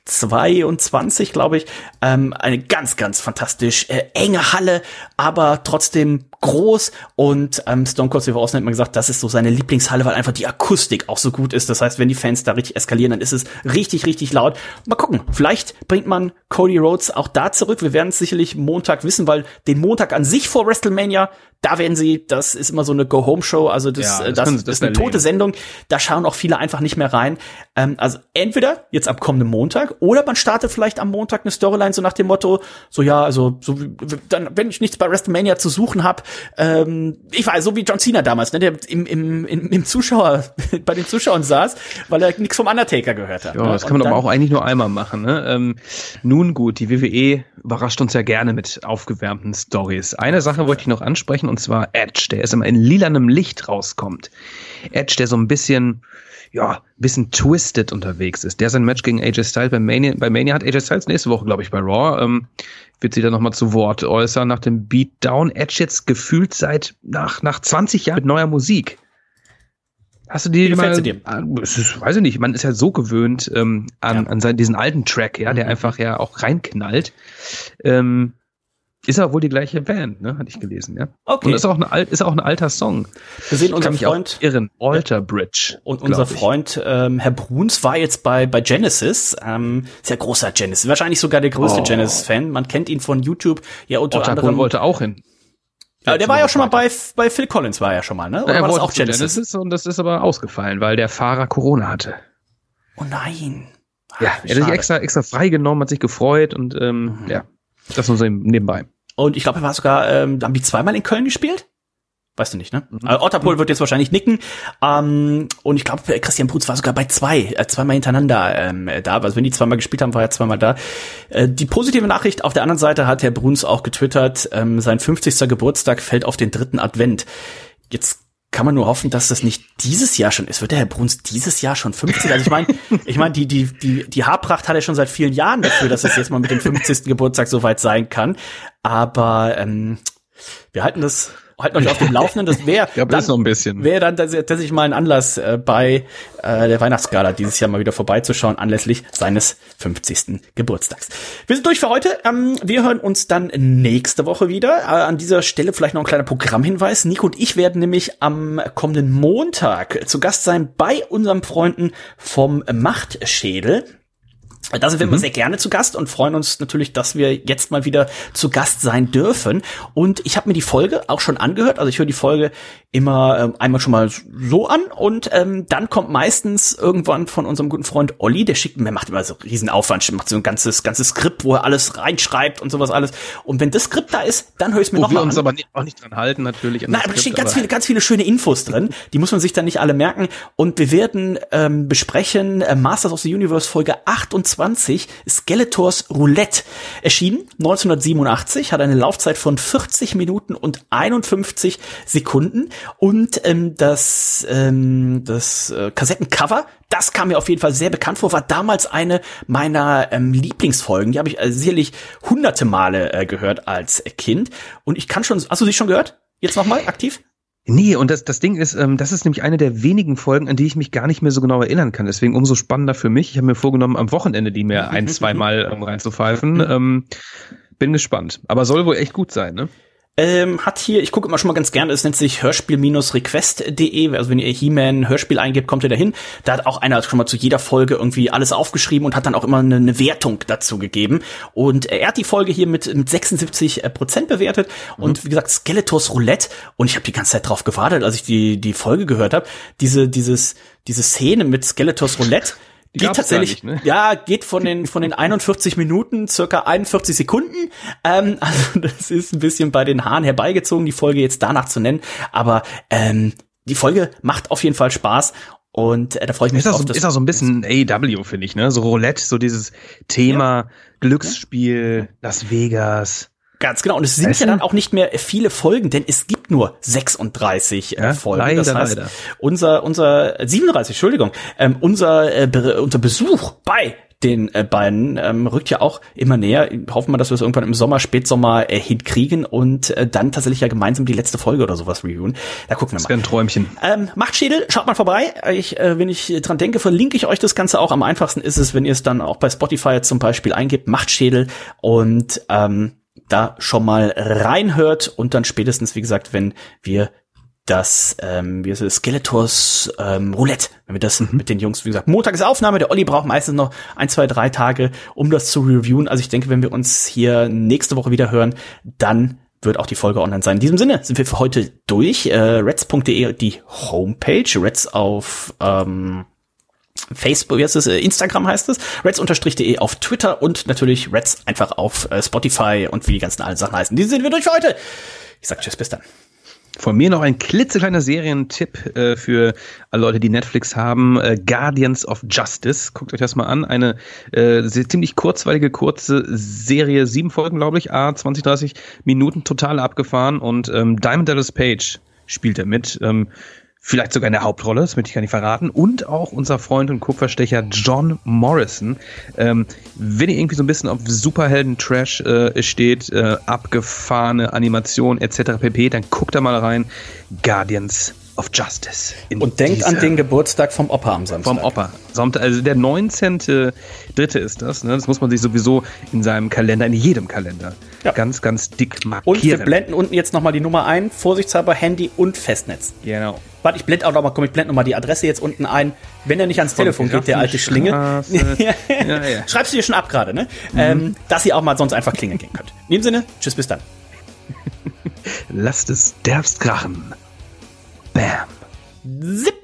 22, glaube ich. Eine ganz, ganz fantastisch enge Halle, aber trotzdem groß und Stone Cold Steve Austin hat mal gesagt, das ist so seine Lieblingshalle, weil einfach die Akustik auch so gut ist. Das heißt, wenn die Fans da richtig eskalieren, dann ist es richtig, richtig laut. Mal gucken, vielleicht bringt man Cody Rhodes auch da zurück. Wir werden es sicherlich Montag wissen, weil den Montag an sich vor WrestleMania, da werden sie, das ist immer so eine Go-Home-Show, also das ist eine tote Sendung, da schauen auch viele einfach nicht mehr rein. Also entweder jetzt am kommenden Montag oder man startet vielleicht am Montag eine Storyline so nach dem Motto, dann, wenn ich nichts bei WrestleMania zu suchen habe, ich weiß, so wie John Cena damals, ne, der im Zuschauer, bei den Zuschauern saß, weil er nichts vom Undertaker gehört hat. Ja, ne? Das kann man aber auch eigentlich nur einmal machen. Ne? Nun gut, die WWE überrascht uns ja gerne mit aufgewärmten Stories. Eine Sache wollte ich noch ansprechen, und zwar Edge, der ist immer in lilanem Licht rauskommt. Edge, der so ein bisschen twisted unterwegs ist. Der sein Match gegen AJ Styles bei Mania hat AJ Styles nächste Woche, glaube ich, bei Raw. Wird sie dann nochmal zu Wort äußern nach dem Beatdown. Edge jetzt gefühlt nach 20 Jahren mit neuer Musik. Hast du die mal? Weiß ich nicht. Man ist ja so gewöhnt an diesen alten Track, ja, der einfach ja auch reinknallt. Ist aber wohl die gleiche Band, ne? Hatte ich gelesen, ja. Okay. Und ist auch ein alter Song. Wir sehen unseren Freund Alter Bridge. Und unser Freund Herr Bruns war jetzt bei Genesis. Sehr großer Genesis, wahrscheinlich sogar der größte Genesis-Fan. Man kennt ihn von YouTube. Ja, unter anderem. Wollte auch hin. Ja, der war ja schon mal bei Phil Collins, war er schon mal, ne? Oder war das auch Genesis? Und das ist aber ausgefallen, weil der Fahrer Corona hatte. Oh nein. Ja, er hat sich extra freigenommen, hat sich gefreut und ja, das nur so nebenbei. Und ich glaube, er war sogar, haben die zweimal in Köln gespielt? Weißt du nicht, ne? Otterpohl wird jetzt wahrscheinlich nicken. Und ich glaube, Christian Brutz war sogar bei zweimal hintereinander da. Also wenn die zweimal gespielt haben, war er zweimal da. Die positive Nachricht, auf der anderen Seite hat Herr Bruns auch getwittert, sein 50. Geburtstag fällt auf den 3. Advent. Jetzt kann man nur hoffen, dass das nicht dieses Jahr schon ist. Wird der Herr Bruns dieses Jahr schon 50? Also ich meine, die Haarpracht hat er schon seit vielen Jahren dafür, dass es jetzt mal mit dem 50. Geburtstag soweit sein kann. Aber wir halten euch auf dem Laufenden. Das wäre dann tatsächlich mal ein Anlass, bei der Weihnachtsgala dieses Jahr mal wieder vorbeizuschauen, anlässlich seines 50. Geburtstags. Wir sind durch für heute. Wir hören uns dann nächste Woche wieder. An dieser Stelle vielleicht noch ein kleiner Programmhinweis. Nico und ich werden nämlich am kommenden Montag zu Gast sein bei unseren Freunden vom Machtschädel. Da sind wir immer sehr gerne zu Gast und freuen uns natürlich, dass wir jetzt mal wieder zu Gast sein dürfen. Und ich habe mir die Folge auch schon angehört. Also ich höre die Folge immer einmal schon mal so an und dann kommt meistens irgendwann von unserem guten Freund Olli, der macht immer so riesen Aufwand, macht so ein ganzes Skript, wo er alles reinschreibt und sowas alles. Und wenn das Skript da ist, dann höre ich es mir nochmal an. Wo wir uns aber auch nicht dran halten natürlich. Nein, aber da stehen ganz viele schöne Infos drin. Die muss man sich dann nicht alle merken. Und wir werden besprechen Masters of the Universe Folge 28, Skeletors Roulette, erschienen 1987, hat eine Laufzeit von 40 Minuten und 51 Sekunden und das Kassettencover, das kam mir auf jeden Fall sehr bekannt vor, war damals eine meiner Lieblingsfolgen, die habe ich sicherlich hunderte Male gehört als Kind und ich kann schon, hast du sie schon gehört? Jetzt nochmal aktiv? Nee, und das Ding ist, das ist nämlich eine der wenigen Folgen, an die ich mich gar nicht mehr so genau erinnern kann. Deswegen umso spannender für mich. Ich habe mir vorgenommen, am Wochenende die mir 1-2 Mal reinzupfeifen. Bin gespannt. Aber soll wohl echt gut sein, ne? Hat hier, ich gucke immer schon mal ganz gerne, es nennt sich hörspiel-request.de, also wenn ihr He-Man Hörspiel eingebt, kommt ihr dahin. Da hat auch einer schon mal zu jeder Folge irgendwie alles aufgeschrieben und hat dann auch immer eine Wertung dazu gegeben. Und er hat die Folge hier mit 76% bewertet und wie gesagt, Skeletors Roulette. Und ich habe die ganze Zeit drauf gewartet, als ich die Folge gehört habe. Diese Szene mit Skeletors Roulette, geht tatsächlich, nicht, ne? Ja, geht von den 41 Minuten, circa 41 Sekunden. Also das ist ein bisschen bei den Haaren herbeigezogen, die Folge jetzt danach zu nennen. Aber die Folge macht auf jeden Fall Spaß. Und da freue ich mich drauf. Ist auch so ein bisschen AEW, finde ich, ne? So Roulette, so dieses Thema Glücksspiel, Las Vegas. Ganz genau. Und es sind ja dann auch nicht mehr viele Folgen, denn es gibt nur 36 Folgen. Leider, das heißt, leider. unser 37, Entschuldigung, unser Besuch bei den beiden rückt ja auch immer näher. Hoffen wir, dass wir es irgendwann im Sommer, Spätsommer hinkriegen und dann tatsächlich ja gemeinsam die letzte Folge oder sowas reviewen. Da gucken wir mal. Das wäre ein Träumchen. Machtschädel, schaut mal vorbei. Wenn ich dran denke, verlinke ich euch das Ganze auch. Am einfachsten ist es, wenn ihr es dann auch bei Spotify zum Beispiel eingebt, Machtschädel und da schon mal reinhört und dann spätestens, wie gesagt, wenn wir das Skeletors Roulette, wenn wir das mit den Jungs, wie gesagt, Montag ist Aufnahme, der Olli braucht meistens noch 1, 2, 3 Tage, um das zu reviewen. Also ich denke, wenn wir uns hier nächste Woche wieder hören, dann wird auch die Folge online sein. In diesem Sinne sind wir für heute durch. Reds.de die Homepage, Reds auf Facebook, jetzt ist Instagram heißt es, reds_de auf Twitter und natürlich Reds einfach auf Spotify und wie die ganzen allen Sachen heißen. Die sind wir durch für heute. Ich sag tschüss, bis dann. Von mir noch ein klitzekleiner Serientipp für alle Leute, die Netflix haben. Guardians of Justice. Guckt euch das mal an. Eine ziemlich kurzweilige, kurze Serie. 7 Folgen, glaube ich. 20, 30 Minuten, total abgefahren. Und Diamond Dallas Page spielt er mit. Vielleicht sogar in der Hauptrolle, das möchte ich gar nicht verraten. Und auch unser Freund und Kupferstecher John Morrison. Wenn ihr irgendwie so ein bisschen auf Superhelden-Trash steht, abgefahrene Animation etc. pp., dann guckt da mal rein. Guardians of Justice. Und denkt an den Geburtstag vom Opa am Samstag. Vom Opa. Also der 19.3. ist das. Ne? Das muss man sich sowieso in seinem Kalender, in jedem Kalender, ganz, ganz dick markieren. Und wir blenden unten jetzt nochmal die Nummer ein. Vorsichtshalber Handy und Festnetz. Genau. Warte, ich blende auch nochmal, ich blende nochmal die Adresse jetzt unten ein. Wenn er nicht ans Telefon geht, der alte Schlinge. Ja. Schreibst du dir schon ab gerade, ne? Dass ihr auch mal sonst einfach klingeln gehen könnt. In dem Sinne, tschüss, bis dann. Lasst es derbst krachen. Bam. Zip.